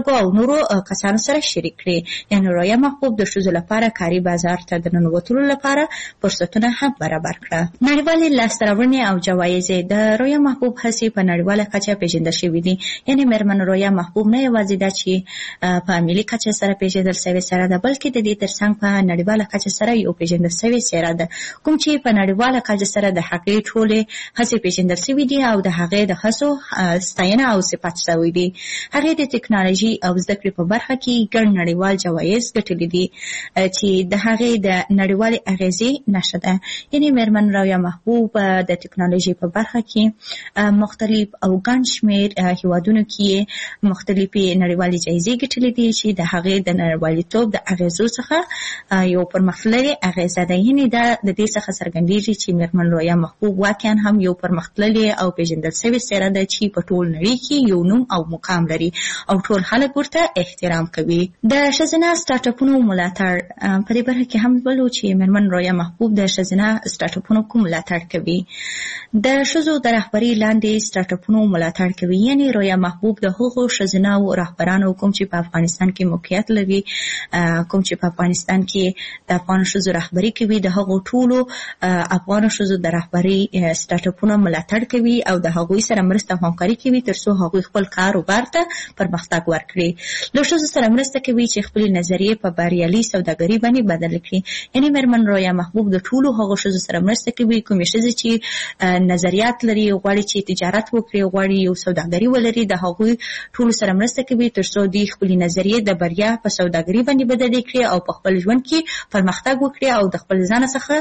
خلکو او نورو کسانو سره شریک کړي. یعنې رویا محبوب د ښځو لپاره کاري بازار ته د ننوتلو لپاره فرصتونه هم برابر کړه. نړیوالې لاسته راوړنې او جوایز د رویا محبوب هڅې په نړیواله کچه پیژندل شوي دي. یعنې مېرمن رویا محبوب نه یوازې دا چې په ملي کچه سره پیژندل شوې څېره ده، بلکې د دې ترڅنګ په نړیواله کچه سره یو پیژندل شوې څېره ده، کوم چې په نړیواله کچه سره د هغې ټولې هڅې پیژندل شوي دي او د هغې د هڅو ستاینه او صفت شوي دي. هغې د ټکنالوژي او زده کړې په برخه کې ګڼ نړیوال جوایز ګټلي دي چې د هغې د نړیوالې اغېزې نښه ده. یعنې مېرمن رویا محبوب د ټکنالوژي په برخه کې مختلف او ګڼ شمېر هیوادونو کې مختلفې نړیوالې جایزې ګټلې دي چې د هغې د نړیوالتوب د اغېزو څخه یو پرمختللې اغېزه ده. یعنې دا د دې څخه څرګندېږي چې مېرمن رویا محبوب واقعا هم یو پرمختللې او پیژندل شوې څېره ده چې په ټول نړۍ کې یو نوم او مقام لري او ټول خلک ورته احترام کوي. د ښځینه سټارټ اپونو ملاتړ په دې برخه کې هم ولو چې مېرمن رویا محبوب د ښځینه سټارټ اپونو کوم ملاتړ کوي. د ښځو د رهبرۍ لاندې سټارټ اپونو ملاتړ کوي. یعنې رویا محبوب د هغو ښځینه رهبرانو کوم چې په افغانستان کې موقعیت لري، کوم چې په افغانستان کې د افغان ښځو رهبري کوي، د هغو ټولو افغان ښځو د رهبرۍ سټارټ اپونو ملاتړ کوي او د هغوی سره مرسته او همکاري کوي تر څو هغوی خپل کاروبار ته پرمختګ ورکړي. له ښځو سره مرسته کوي چې خپلې نظریې په بریالي سوداګري باندې بدل کړي. یعنې مېرمن رویا محبوب د ټولو هغو ښځو سره مرسته کوي کومې ښځې چې نظریات لري، غواړي چې تجارت وکړي، غواړي یو سوداګري ولري، د هغوی ټولو سره مرسته کوي تر څو دوی خپلې نظریې د بریا په سوداګري باندې بدلې کړي او په خپل ژوند کې پرمختګ وکړي او د خپل ځان څخه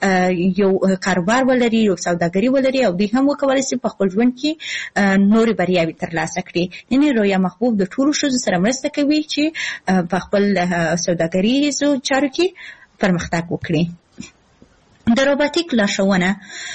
یو کاروبار ولري، یو سوداګري ولري او دوی هم وکولای شي په خپل ژوند کې نورې بریاوې ترلاسه کړي. یعنې رویا محبوب د ټولو ښځو سره مرسته کوي چې په خپل سوداګریزو چارو کې پرمختګ وکړي. د روباټیک لارښوونه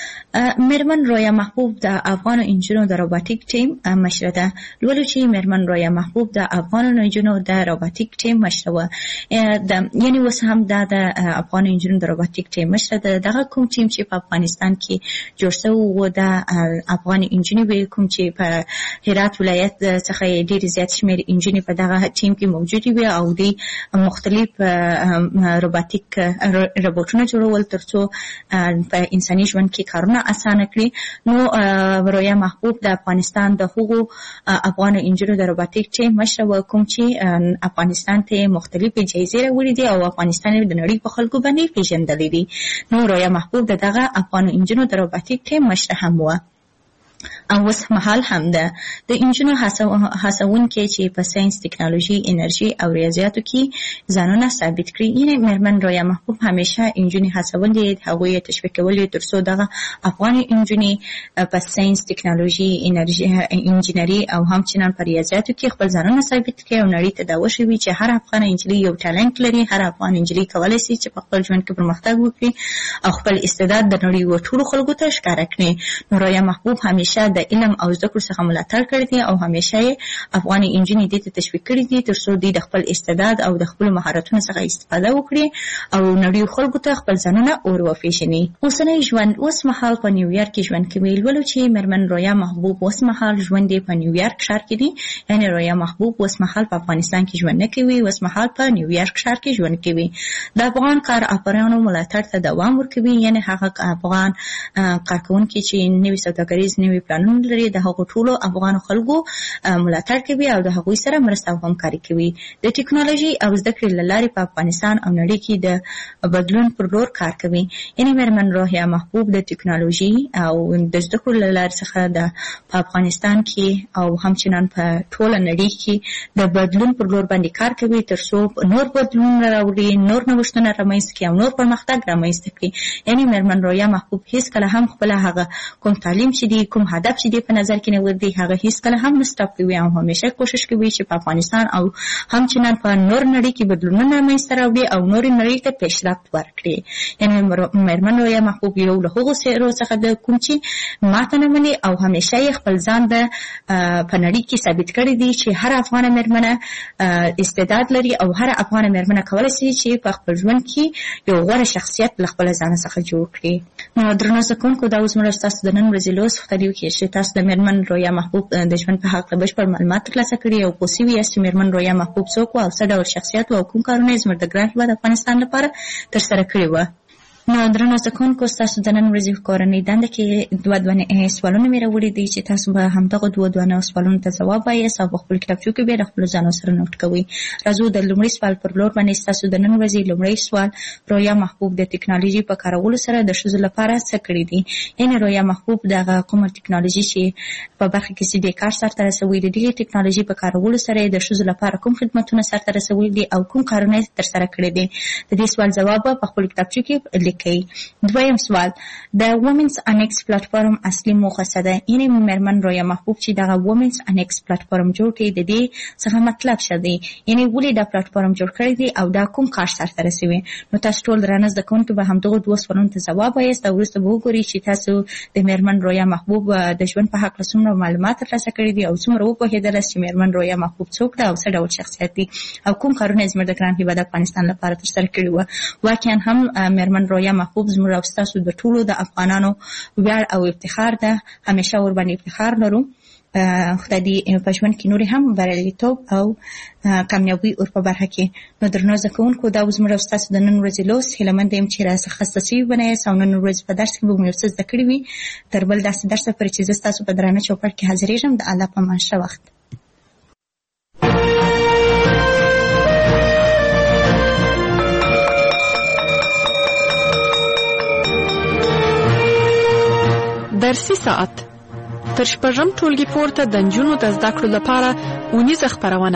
مېرمن رویا محبوب د افغانو انجونو د روباټیک ټیم مشره ده. لولو چې مېرمن رویا محبوب د افغانو انجونو د روباټیک ټیم مشره وه. یعنې اوس هم دا د افغانو انجونو د روباټیک ټیم مشره ده. دغه کوم ټیم چې په افغانستان کې جوړ شوی و د افغان انجونې وې، کوم چې په هرات ولایت څخه ډېرې زیات شمېر انجونې په دغه ټیم کې موجودې وې او دوی مختلف روباټیک روبوټونه جوړول تر څو په انساني ژوند کې کارونه اسانه کړي. نو رویا محبوب د افغانستان د هغو افغان انجونو د روباټیک ټیم مشره وه کوم چې افغانستان ته مختلفې جایزې راوړي دي او افغانستان د نړۍ په خلکو باندې پیژندلی دي. نو رویا محبوب د دغه افغان انجونو د روباټیک ټیم مشره هم وه او اوس مهال هم ده. د انجونو هڅونکي چې په ساينس، ټکنالوژي، انرژي او ریاضیاتو کې ځانونه ثابت کړي. یعنې مېرمن رویا محبوب همیشه انجونې هڅولې، هغوی یې تشویق کولې تر څو دغه افغان انجونې په ساينس، ټکنالوژي، انرژي، انجینري او همچنان په ریاضیاتو کې خپل ځانونه ثابت کړي او نړۍ ته دا وښوي چې هر افغان انجلۍ یو ټالنټ لري، هر افغان انجلۍ کولی شي چې په خپل ژوند کې پرمختګ وکړي او خپل استعداد د نړۍ ټولو خلکو ته ښکاره کړي. نو رویا محبوب همیشه د علم او زده کړو څخه ملاتړ کړی دی او همیشه یې افغاني انجونې دې ته تشویق کړي دي تر څو دوی د خپل استعداد او د خپلو مهارتونو څخه استفاده وکړي او نړیو خلکو ته خپل ځانونه اور وپېژني. اوسنی ژوند اوس مهال په نیویارک کې ژوند کوي. لولو چې مېرمن رویا محبوب اوس مهال ژوند یې په نیویارک ښار کې دی. یعنې رویا محبوب اوس مهال په افغانستان کې ژوند نه کوي، اوس مهال په نیویارک ښار کې ژوند کوي. د افغان کار افرانو ملاتړ ته دوام ورکوي. یعنې هغه افغان کارکوونکي چې نوي سوداګریز نوي پلانونه لري د هغو ټولو افغانو خلکو ملاتړ کوي او د هغوی سره مرسته او همکاري کوي. د ټکنالوژي او زده کړې له لارې په افغانستان او نړۍ کې د بدلون پر لور کار کوي. یعنې مېرمن رویا محبوب د ټکنالوژي او د زده کړو له لارې څخه د په افغانستان کې او همچنان په ټوله نړۍ کې د بدلون پر لور باندې کار کوي تر څو نور بدلونونه راوړي، نور نوښتونه رامنځته کړي او نور پرمختګ رامنځته کړي. یعنې مېرمن رویا محبوب هیڅکله هم خپله هغه کوم تعلیم چې دی، کوم هدف چې دی په نظر کې نیول دی، هغه هیڅکله هم نه سټاپ کوي او همیشه کوشش کوي چې په افغانستان او همچنان په نور نړۍ کې بدلونونه رامنځته راوړي او نورې نړۍ ته پیشرفت ورکړي. یعنې مېرمن رویا محبوب یو له هغو څېرو څخه ده کوم چې ماته نه مني او همیشه یې خپل ځان د په نړۍ کې ثابت کړی دی چې هر افغانه مېرمنه استعداد لري او هر افغانه مېرمنه کولی شي چې په خپل ژوند کې یو غوره شخصیت له خپله ځانه څخه جوړ کړي. نو درنو زده کوونکو، دا اوس موږ ستاسو د نن ورځې لوست په تدریو کې چې تاسو د میرمن رویا محبوب د ژوند په حق بشپړ معلومات ترلاسه کړي او پوه یاست چې میرمن رویا محبوب څوک و او څه ډول شخصیت و او کوم کارونه یې زموږ د ګران هېواد افغانستان لپاره ترسره کړي وو. نو درنو زده کوونکو، ستاسو د نن ورځې کورنۍ دنده کې دوه دوه سوالونه مې راوړي دي چې تاسو به همدغه دوه دوه سوالونو ته ځواب وایاست او په خپل کتابچو کې به د خپلو ځانو سره نوټ کوئ. راځو د لومړي سوال پر لور باندې. ستاسو د نن ورځې لومړی سوال: رویا محبوب د ټکنالوژي په کارولو سره د ښځو لپاره څه کړي دي؟ یعنې رویا محبوب دغه کومه ټکنالوژي چې په برخه کې چې د کار سرته رسوي، د دې ټکنالوژي په کارولو سره د ښځو لپاره کوم خدمتونه سرته رسولي دي او کوم کارونه یې ترسره کړي دي؟ د دې سوال ځواب به په خپل کتابچو کې لیکئ. دویم سوال: د وومنز انیکس پلیټفارم اصلي موخه څه ده؟ یعنې میرمن رویا محبوب چې دغه وومنز انیکس پلیټفارم جوړ کړي، د دې څخه مطلب څه دی؟ یعنې ولې دا پلیټفارم جوړ کړی دی او دا کوم کار سرته رسوي؟ نو تاسو ټول درانه زده کوونکي به همدغه دوه سوالونو ته ځواب وایاست او وروسته به وګورئ چې تاسو د میرمن رویا محبوب د ژوند په هکله څومره معلومات ترلاسه کړي دي او څومره وپوهېدلاست چې میرمن رویا محبوب څوک ده او څه ډول شخصیت دی او کوم کارونه یې زموږ د ګران هېواد افغانستان لپاره ترسره کړي وو. واقعا هم میرمن رویا محبوب زموږ او ستاسو د ټولو د افغانانو ویاړ او افتخار ده. همیشه ورباندې افتخار لرو. خدای دې په ژوند کې نورې هم بریالیتوب او کامیابي ور په برخه کې. نو درنو زده کوونکو، دا زموږ او ستاسو د نن ورځې لوست. هیله مند یم چې راڅخه خسته شوي به نه یاست او نن ورځ په درس کې به مو یو څه زده کړي وي. تر بل داسې درسه پورې چې زه ستاسو په درانه چوپړ کې حاضرېږم. د الله په امان. ښه وخت. درسي ساعت تر شپږم ټولګي پورته د نجونو د زده کړو لپاره اونیزه خپرونه.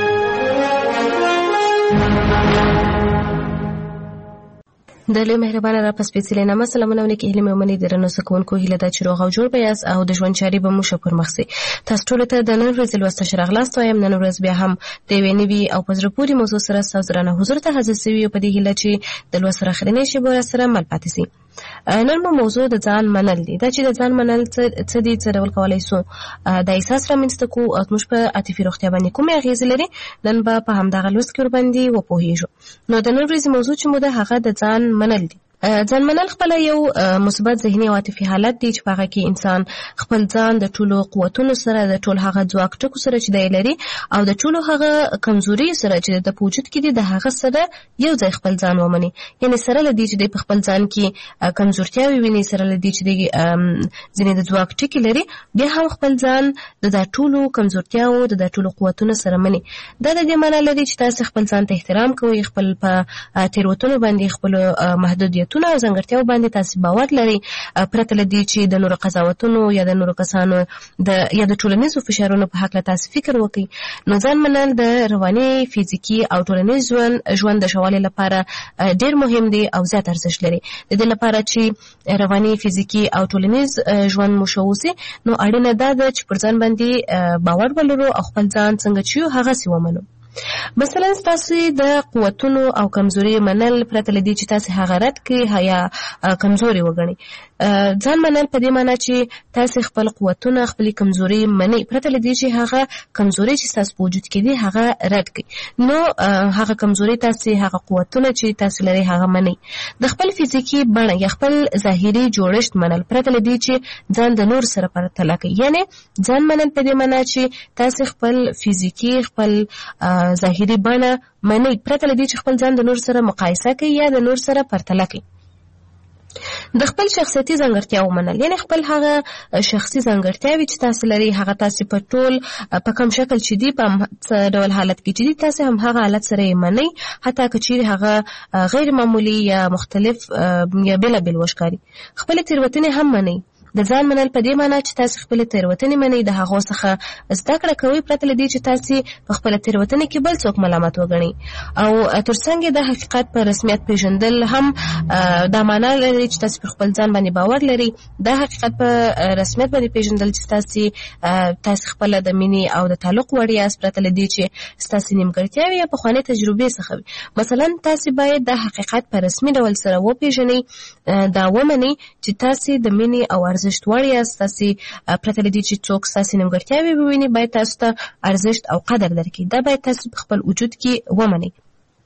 د لوی مهربانه را په سپېڅلې نامه سلامونه ونکې هیلې مې ومنئ. درنو زده کوونکو، هیله ده چې روغ او جوړ به یاست او د ژوند چارې به مو ښه پرمخ ځي. تاسو ټولو ته د نن ورځې لوست ښه راغلاست وایم. نن ورځ بیا هم د یوې نوي او په زړه پورې موضوع سره ستاسو درانه حضور ته حاضر سوي یو په دې هیله چې د لوست سره اخرنۍ شېبې راسره مل پاتې سي. نن مو موضوع د ځان منل دی. دا چې د ځان منل څه دي، څه ډول کولی سو د احساس رامنځته کړو او زموږ په عاطفي روغتیا باندې کومې اغېزې لري، نن به په همدغه لوست کې ورباندې وپوهېږو. نو د نن ورځې موضوع چې مو ده هغه د ځان منل دی. ځان منل خپله یو مثبت ذهني او عاطفي حالت دی چې په هغه کې انسان خپل ځان د ټولو قوتونو سره، د ټول هغه ځواک ټکو سره چې دی لري او د ټولو هغه کمزوري سره چې د په وجود کې دي، د هغه سره یو ځای خپل ځان ومني. یعنې سره له دې چې دی په خپل ځان کې کمزورتیاوې ویني، سره له دې چې دی ځینې د ځواک ټکي لري، بیا هم خپل ځان د دا ټولو کمزورتیاو د دا ټولو قوتونو سره مني. دا د دې معنا لري چې تاسو خپل ځان ته احترام کوئ، خپل په تېروتنو باندې، خپل محدودیت او ځانګړتیاو باندې تاسو باور لري، پرته له دې چې د نورو قضاوتونو یا د نورو کسانو د یا د ټولنیزو فشارونو په هکله تاسو فکر وکړئ. نو ځان منل د رواني، فزیکي او ټولنیز ژوند ژوند د ښه والي لپاره ډېر مهم دی او زیات ارزښت لري. د دې لپاره چې رواني، فزیکي او ټولنیز ژوند مو ښه وسي، نو اړینه دا ده چې پر ځان باندې باور ولرو او خپل ځان څنګه چې یو هغسې ومنو. مثلا تاسو د قوتونو او کمزوري منل پرته له دې چې تاسو هغه رد کړئ یا کمزوري وګڼئ. ځان منل په دې معنی چې تاسو خپل قوتونه، خپل کمزوري منئ، پرته له دې چې هغه کمزوري چې تاسو په وجود کې دي هغه رد کړئ. نو هغه کمزوري تاسو، هغه قوتونه چې تاسو لري هغه منئ. د خپل فزیکي بڼه یا خپل ظاهري جوړښت منل پرته له دې چې ځان د نور سره پرتله کړئ. یعنې ځان منل په دې معنی چې تاسو خپل فزیکي، خپل ظاهري بڼه منئ، پرته له دې چې خپل ځان د نور سره مقایسه کوي یا د نور سره پرتله کوي. د خپل شخصیتي ځانګړتیاو منل، یعنې خپل هغه شخصي ځانګړتیاوې چې تاسو لري هغه تاسو په ټول په کوم شکل چې دي، په څه ډول حالت کې چې دي، تاسو هم هغه حالت سره یې منئ، حتی که چیرې هغه غیر معمولي یا مختلف یا بېلابېل وښکاري. خپلې تېروتنې هم منئ. د ځان منل په دې معنی چې تاسو خپل تېروتنې منئ، د هغو څخه زده کړه کوئ، پرته له دې چې تاسو په خپل تېروتنې کې بل څوک ملامت وګڼئ. او ترڅنګ د حقیقت په رسمیت پیژندل هم دا معنی لري چې تاسو په خپل ځان باندې باور لري. دا حقیقت په رسمیت باندې پیژندل چې تاسو تاسو خپل د مینې او د تعلق وړ یاست، پرته له دې چې تاسو نیمګړتیاوې یا پخوانۍ تجربې څخه وي. مثلا تاسو باید د حقیقت په رسمي ډول سره وپیژنئ، دا ومنئ چې تاسو د مینې او ارزښت وړ یاست. تاسو پرته له دې چې څوک ستاسو نیمګړتیاوې وویني، باید تاسو ته ارزښت او قدر درکړي. دا باید تاسو په خپل وجود کې ومنئ.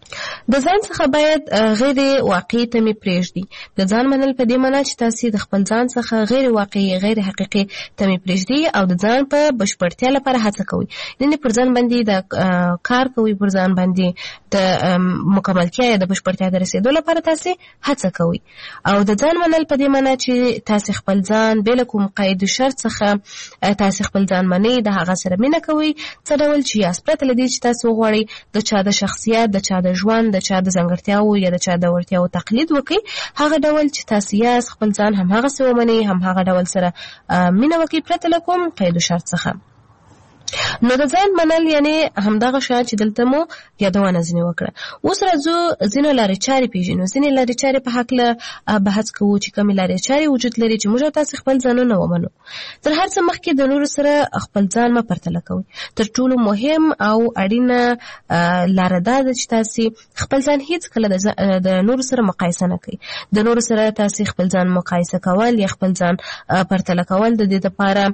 د ځان څخه باید غیر واقعي تمې پرېږدي. د ځان منل په دې معنی چې تاسې د خپل ځان څخه غیر واقعي غیر حقیقي تمې پرېږدي او د ځان په بشپړتیا لپاره هڅه کوي. یعنې پر ځان باندې د کار کوي، پر ځان باندې د مکملتیا یا د بشپړتیا د رسېدو لپاره تاسې هڅه کوي. او د ځان منل په دې معنی چې تاسې خپل ځان بې له کوم قید شرط څخه تاسې خپل ځان منئ، د هغه سره مینه کوئ څه ډول چې یاست، پرته له دې چې تاسې وغواړئ د چا د شخصیت، د چا د ژوند، د چا د ځانګړتیاو یا د چا د وړتیاو تقلید وکړي. هغه ډول چې تاسې یاست خپل ځان همهغسې ومنئ، همهغه ډول سره مینه وکړئ پرته له کوم قید شرط څخه. نو د ځان منل یعنی همدغه شان چې دلته مو یادونه ځینې وکړه. اوس راځو ځینې لارې چارې پیژنو. ځینې لارې چارې په هکله بحث کوو چې کومې لارې چارې وجود لري چې موږ او تاسې خپل ځانونه ومنو. تر هر څه مخکې د نورو سره خپل ځان مه پرتله کوئ. تر ټولو مهم او اړینه لاره دا ده چې تاسې خپل ځان هیڅکله د نورو سره مقایسه نه کوئ. د نورو سره تاسې خپل ځان مقایسه کول یا خپل ځان پرتله کول د دې لپاره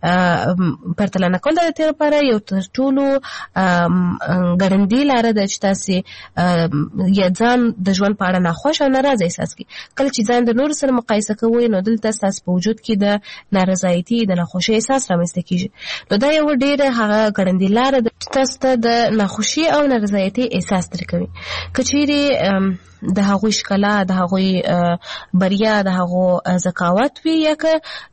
پرتله نه کول د دې لپاره یو تر ټولو ګړندۍ لاره ده چې تاسې یا ځان د ژوند په اړه ناخوښ او ناراضه احساس کړئ. کله چې ځان د نورو سره مقایسه کوئ نو دلته ستاسو په وجود کې د نارضایتي، د ناخوښۍ احساس رامنځته کیږي. نو دا یو ډېره هغه ګړندۍ لاره ده چې تاسو ته د ناخوښۍ او نارضایتي احساس درکوي. که چیرې د هغوی ښکلا، د هغوی بریا، د هغو ذکاوت وي، یا که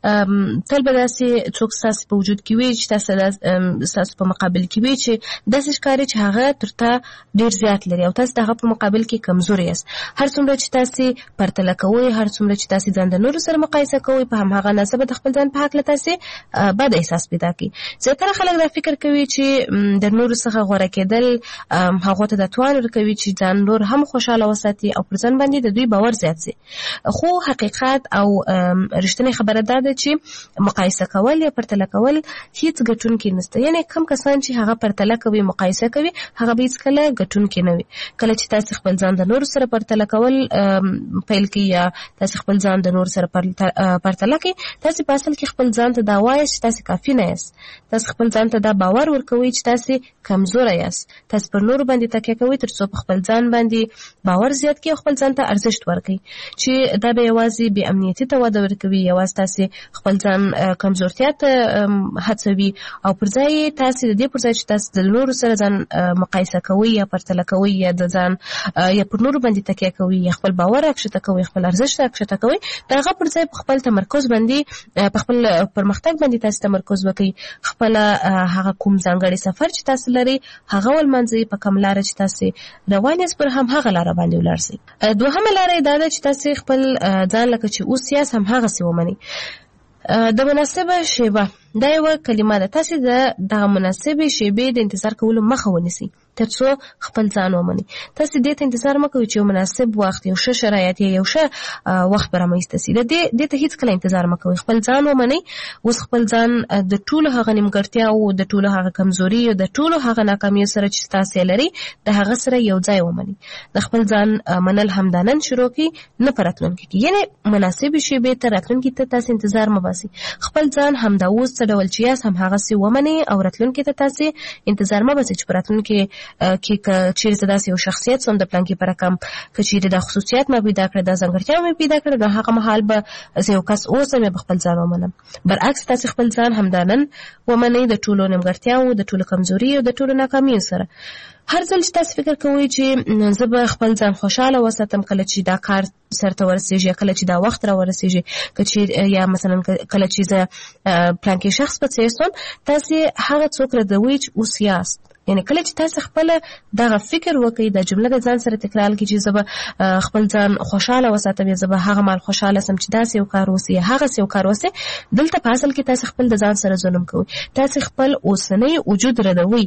تل به داسې څوک ستاسې په وجود کې وي چې ستاسو په مقابل کې وي چې داسې ښکاري چې هغه تر تا ډېر زیات لري او تاسې د هغه په مقابل کې کمزوري یاست. هر څومره چې تاسې پرتله کوئ، هر څومره چې تاسې ځان د نورو سره مقایسه کوئ، په همهغه ناسبه د خپل ځان په هکله تاسې بد احساس پیدا کوي. زیاتره خلک دا فکر کوي چې د نورو څخه غوره کېدل هغو ته دا توان ورکوي چې ځان نور هم خوشحاله وساتي او پر ځان باندې د دوی باور زیات شي. خو حقیقت او رښتینی خبره دا ده چې مقایسه کول یا پرتله کول هیڅ ګټونکی نشته. یعنی کم کسان چې هغه پرتله کوي، مقایسه کوي، هغه به هیڅکله ګټونکی نه وي. کله چې تاسې خپل ځان د نورو سره پرتله کول پیل کړئ یا تاسې خپل ځان د نورو سره پرتله کړئ، تاسې په اصل کې خپل ځان ته دا وایاست چې تاسې کافي نه یاست. تاسې خپل ځان ته دا باور ورکوئ چې تاسې کمزوره یاست. تاسې پر نورو باندې تکیه کوئ تر څو په خپل ځان باندې باور زیات کې خپل ځان ته ارزښت ورکړي، چې دا به یوازې بې امنیتي ته وده ورکوي، یوازې تاسې خپل ځان کمزورتیا ته هڅوي او پر ځای تاسې د دې پر ځای چې تاسې د نورو سره ځان مقایسه کوئ یا پرتله کوئ یا د ځان یا پر نورو باندې تکیه کوئ یا خپل باور راکښته کوئ، خپل ارزښت راکښته کوئ، د هغه پر ځای په خپل تمرکز باندې په خپل پرمختګ باندې تاسې تمرکز وکړئ. خپله هغه کوم ځانګړی سفر چې تاسې لرئ هغه ولمانځئ، په کوم لاره چې تاسې روان یاست پر همهغه لاره باندې ولاړ شئ. دوهمه لاره دا ده چې تاسې خپل ځان لکه چې اوس یاست همهغسې ومنئ. د مناسبه شیبه دا یوه کلمه ده. تاسې د دغه مناسبې شیبې د انتظار کولو مخه ونیسئ تر څو خپل ځان ومنئ. تاسې دې ته انتظار مه کوئ چې یو مناسب وخت، یو ښه شرایط یا یو ښه وخت به رامنځته شي. د دې دې ته هېڅکله انتظار مه کوئ. خپل ځان ومنئ. اوس خپل ځان د ټولو هغه نیمګړتیاوو، د ټولو هغه کمزوریو، د ټولو هغه ناکامیو سره چې تاسې لرئ د هغه سره یو ځای ومنئ. د خپل ځان منل همدا نن شروع کړئ، نه په راتلونکي کې. یعنې مناسبې شیبې ته راتلونکي ته تاسې انتظار مه باسئ. خپل ځان همدا اوس څه ډول چې یاست همهغسې ومنئ او راتلونکي ته تاسې انتظار مه باسئ چې په راتلونکي کې که چیرې زه داسې یو شخصیت سوم د پلانکي په رقم، که چیرې دا خصوصیات مې پیدا کړه، دا ځانګړتیا مې پیدا کړه، نو هغه مهال به زه یو کس اوسم یا به خپل ځان ومنم. برعکس تاسې خپل ځان همدا نن ومنئ د ټولو نیمګړتیاوو، د ټولو کمزوریو، د ټولو ناکامیو سره. هر ځل چې تاسې فکر کوئ چې زه به خپل ځان خوشحاله وساتم کله چې دا کار سرته ورسېږي یا کله چې دا وخت را ورسېږي، که چې یا مثلا کله چې زه پلانکي شخص په څېر سوم، تاسې هغه څوک ردوئ چې اوس یاست. یعنی کله چې تاسې خپله دغه فکر وکړئ، دا جمله د ځان سره تکرار کړئ چې زه به خپل ځان خوشحاله وساتم یا زه به هغه مهال خوشحاله سم چې داسې یو کار وسي یا هغسې یو کار وسي، دلته په اصل کې تاسې خپل د ځان سره ظلم کوئ. تاسې خپل اوسنی وجود ردوئ.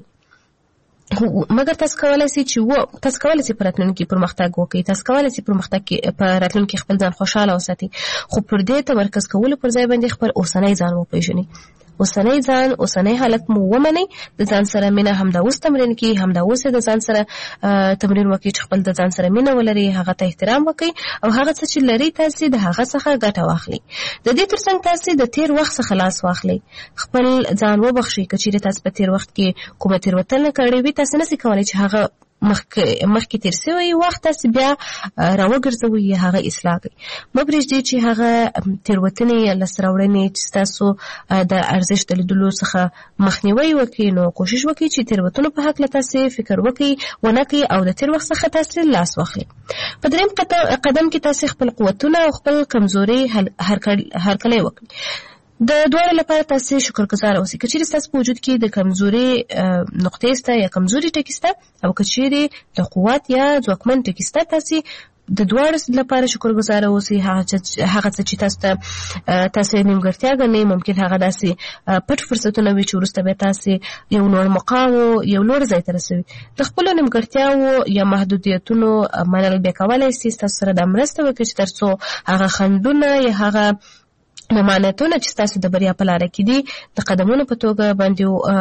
مګر تاسو کولای شئ چې و تاسو کولای شئ په راتلونکي پرمختګ وکړئ، تاسو کولای شئ پرمختګ کې په راتلونکي خپل ځان خوشحاله وساتئ، خو پر دې تمرکز کولو پر ځای باندې خپل اوسنی ځان وپېژنئ. اوسنی ځان، اوسنی حالت مو ومنئ. د ځان سره مینه همدا اوس تمرین کړئ، همدا اوس د ځان سره تمرین وکړئ چې خپل د ځان سره مینه ولرئ، هغه ته احترام وکړئ او هغه څه چې لرئ تاسې د هغه څخه ګټه واخلئ. د دې ترڅنګ تاسې د تیر وخت څخه لاس واخلئ. خپل ځان وبخښئ. که چیرې تاسو په تیر وخت کې کومه تېروتنه کړې وي، تاسې نشئ کولی چې هغه مخکې مخکې تیر شوی وخت تاسې بیا راوګرځوئ یا هغه اصلاح کړئ. مه پرېږدئ چې هغه تېروتنې یا لاسته راوړنې چې ستاسو د ارزښت د لیدلو څخه مخنیوی وکړي، نو کوشش وکړئ چې تېروتنو په هکله تاسې فکر وکړئ ونه کړئ او د تېر وخت څخه تاسې لاس واخلئ. په درېیم قدم کې تاسې خپل قوتونه او خپل کمزوري هرکلی وکړئ. د دواړو لپاره تاسې شکرګزار اوسئ. که چیرې ستاسو په وجود کې د کمزوري نقطې شته یا کمزوري ټکي شته او که چیرې د قوت یا ځواکمن ټکي شته، تاسې د دواړو لپاره شکرګزار اوسئ. هغه څه چې تاسو ته تاسې نیمګړتیا ګڼئ، ممکن هغه داسې پټ فرصتونه وي چې وروسته بیا تاسې یو لوړ مقام و یو لوړ ځای ته رسوي. د خپلو نیمګړتیاوو یا محدودیتونو منل بیا کولی سي ستاسو سره دا مرسته وکړي چې تر څو هغه خنډونه یا هغه ممانعتونه چې ستاسو د بریا په لاره کې دي د قدمونو په توګه باندې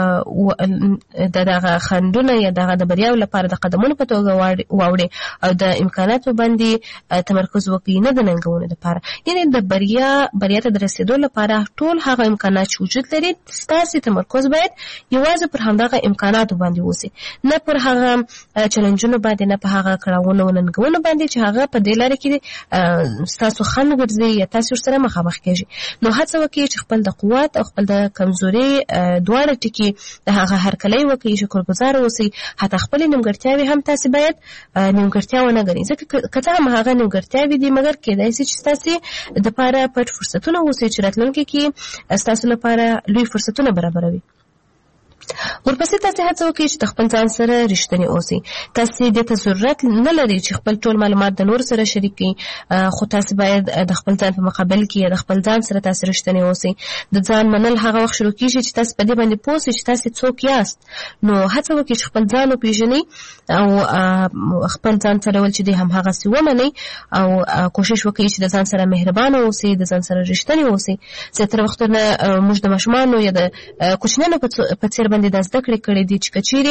د دغه خنډونه یا دغه د بریاو لپاره د قدمونو په توګه واوړي او د امکاناتو باندې تمرکز وکړي، نه د ننګونو لپاره. یعنې د بریا بریا ته د رسېدو لپاره ټول هغه امکانات چې وجود لري، ستاسو تمرکز باید یوازې پر همدغه امکاناتو باندې وسي، نه پر هغه چلنجونو باندې، نه په هغه کړاوونو او ننګونو باندې چې هغه په دې لاره کې ستاسو خنډ ګرځي یا تاسو ورسره مخامخ کېږئ. نو هڅه وکړئ چې خپل د قوت او خپل د کمزوري دواړه ټکي د هغه هرکلی وکړئ، شکرګزار اوسئ. حتی خپلې نیمګړتیاوې هم تاسې باید نیمګړتیا ونه ګڼئ، ځکه که څه هم هغه نیمګړتیاوې دي، مګر کېدای شي چې ستاسې دپاره پټ فرصتونه اوسئ چې راتلونکي کې ستاسو لپاره لوی فرصتونه برابروي. ورپسې تاسې هڅه وکړئ چې د خپل ځان سره رښتیني اوسئ. تاسې دې ته ضرورت نه لري چې خپل ټول معلومات د نور سره شریک کړئ، خو تاسې باید د خپل ځان په مقابل کې یا د خپل ځان سره تاسې رښتیني اوسئ. د ځان منل هغه وخت شروع کېږي چې تاسې په دې باندې پوه شئ چې تاسې څوک یاست. نو هڅه وکړئ چې خپل ځان وپېژنئ او خپل ځان ته ډول چې دی همهغسې ومنئ او کوشش وکړئ چې د ځان سره مهربانه اوسئ، د ځان سره رښتیني اوسئ. زیاتره وختونه موږ د ماشومانو یا د کوچنیانو په څېر باندې دا زده کړې کړې دي چې که چیرې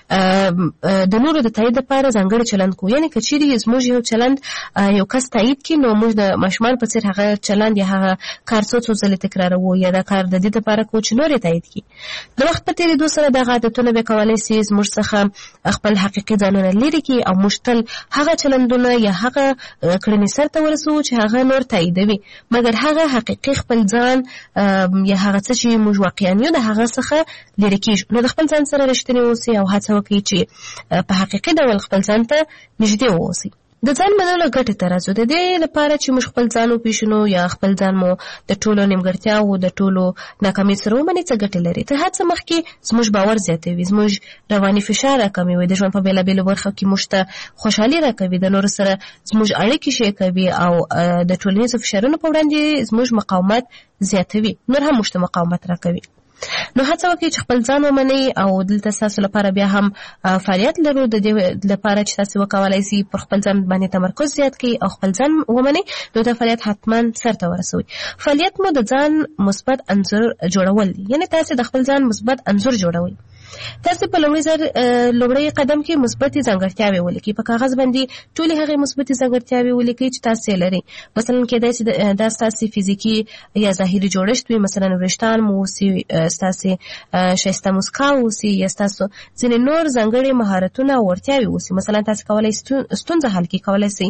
د نورو د تایید لپاره ځانګړی چلند کوو، یعنې که چیرې زموږ یو چلند یو کس تایید کړي، نو موږ د ماشومان په څېر هغه چلند یا هغه کار څو څو ځلې تکراروو یا دا کار د دې لپاره کوو چې نور یې تایید کړي. د وخت په تېرېدو سره دغه عادتونه بیا کولی سي زموږ څخه خپل حقیقي ځانونه لرې کړي او موږ تل هغه چلندونه یا هغه کړنې سرته ورسوو چې هغه نور تاییدوي، مګر هغه حقیقي خپل ځان یا هغه څه چې موږ واقعا یو د هغه څخه لرې کېږو. نو د خپل ځان سره رښتیني اوسئ او هڅه وکړئ چې په حقیقي ډول خپل ځان ته نږدې واوسئ. د ځان منلو ګټې ته راځو. د دې لپاره چې موږ خپل ځان وپېژنو یا خپل ځان مو د ټولو نیمګړتیاوو د ټولو ناکامۍ سره ومنئ، څه ګټې لري. تر هر څه مخکې زموږ باور زیاتوي، زموږ رواني فشار راکموي، د ژوند په بېلابېلو برخو کې موږ ته خوشحالي راکوي، د نورو سره زموږ اړیکې ښې کوي او د ټولنیزو فشارونو په وړاندې زموږ مقاومت زیاتوي، نور هم موږ ته مقاومت راکوي. نو هڅه وکړئ چې خپل ځان ومنئ او دلته ستاسو لپاره بیا هم فعالیت لرو د دې لپاره چې تاسو وکولای شئ پر خپل ځان باندې تمرکز زیات کړئ او خپل ځان ومنئ. نو دا فعالیت حتما سرته ورسوئ. فعالیت مو د ځان مثبت انځور جوړول دي، یعنې تاسو د خپل ځان مثبت انځور جوړوئ. تاسو په لومړي ځل لومړی قدم کې مثبتې ځانګړتیاوې ولیکئ. په کاغذ باندې ټولې هغې مثبتې ځانګړتیاوې ولیکئ چې تاسو یې لرئ. مثلا کېدای شي دا ستاسې فزیکي یا ظاهري جوړښت وي، مثلا وریښتان مو اوسي، ستاسې ښایسته مسکا اوسي، یا ستاسو ځینې نور ځانګړي مهارتونه او وړتیاوې اوسي. مثلا تاسو کولی ستونزه حل کړئ، کولی شئ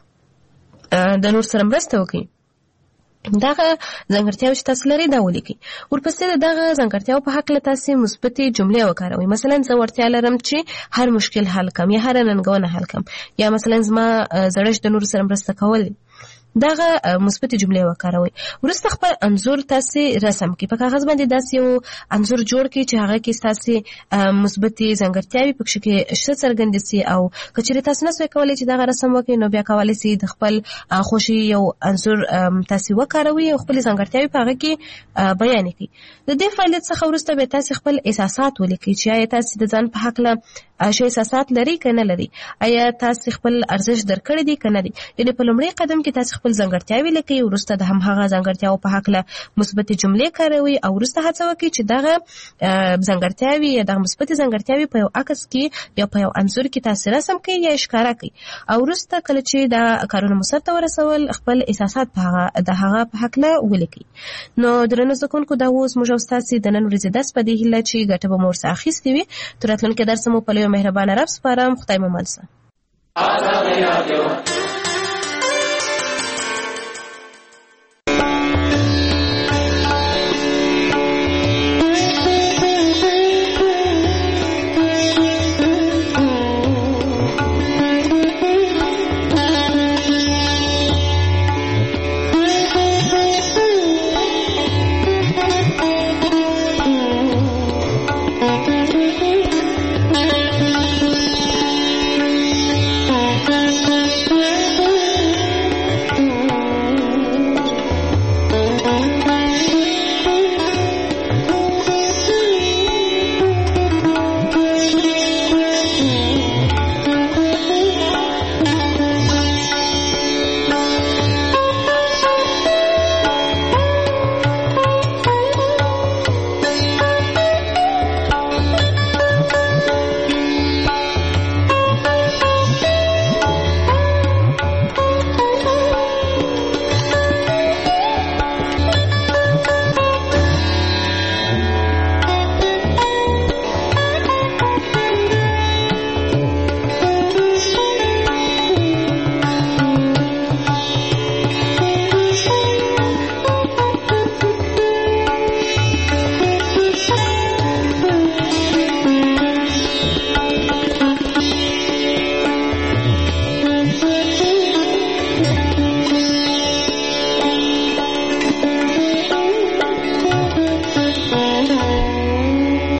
د نور سره مرسته وکړئ. دغه ځانګړتیاوې چې تاسو لرئ دا ولیکئ. ورپسې د دغه ځانګړتیاوو په هکله تاسې مثبتې جملې وکاروئ. مثلا زه وړتیا لرم چې هر مشکل حل کړم یا هره ننګونه حل کړم، یا مثلا زما زړښت د نورو سره مرسته کول. دغه مثبتې جملې وکاروئ. وروسته خپل انځور تاسې رسم کړئ. په کاغذ باندې داسې یو انځور جوړ کړئ چې هغه کې ستاسې مثبتې ځانګړتیاوې پکښې کې ښه څرګندې سي، او که چېرې تاسو نه سوی کولی چې دغه رسم وکړئ، نو بیا کولی سئ د خپل خوښې یو انځور تاسې وکاروئ او خپلې ځانګړتیاوې په هغه کې بیانې کړئ. د دې فعالیت څخه وروسته بیا تاسې خپل احساسات ولیکئ چې آیا تاسې د ځان په هکله ښه احساسات لرئ که نه لرئ، آیا تاسې خپل ارزښت درکړی دی که نه دی. یعنې په لومړي قدم کې تاسې خپل ځانګړتیاوې لیکئ، وروسته د همهغه ځانګړتیاوو په هکله مثبتې جملې کاروئ، او وروسته هڅه وکړئ چې دغه ځانګړتیاوې یا دغه مثبتې ځانګړتیاوې په یو عکس کې یا په یو انځور کې تاسې رسم کړئ یا ښکاره کړئ. او وروسته کله چې دا کارونه مو سرته ورسول، خپل احساسات په هغه د هغه په هکله ولیکئ. نو درنو زده کوونکو، دا اوس موږ او ستاسې د نن ورځې درس په دې هیله چې ګټه به مو ورڅخه اخیستې وي. تر راتلونکي درسه مو په یو مهربان رب سپارم. خدای مو مل شه.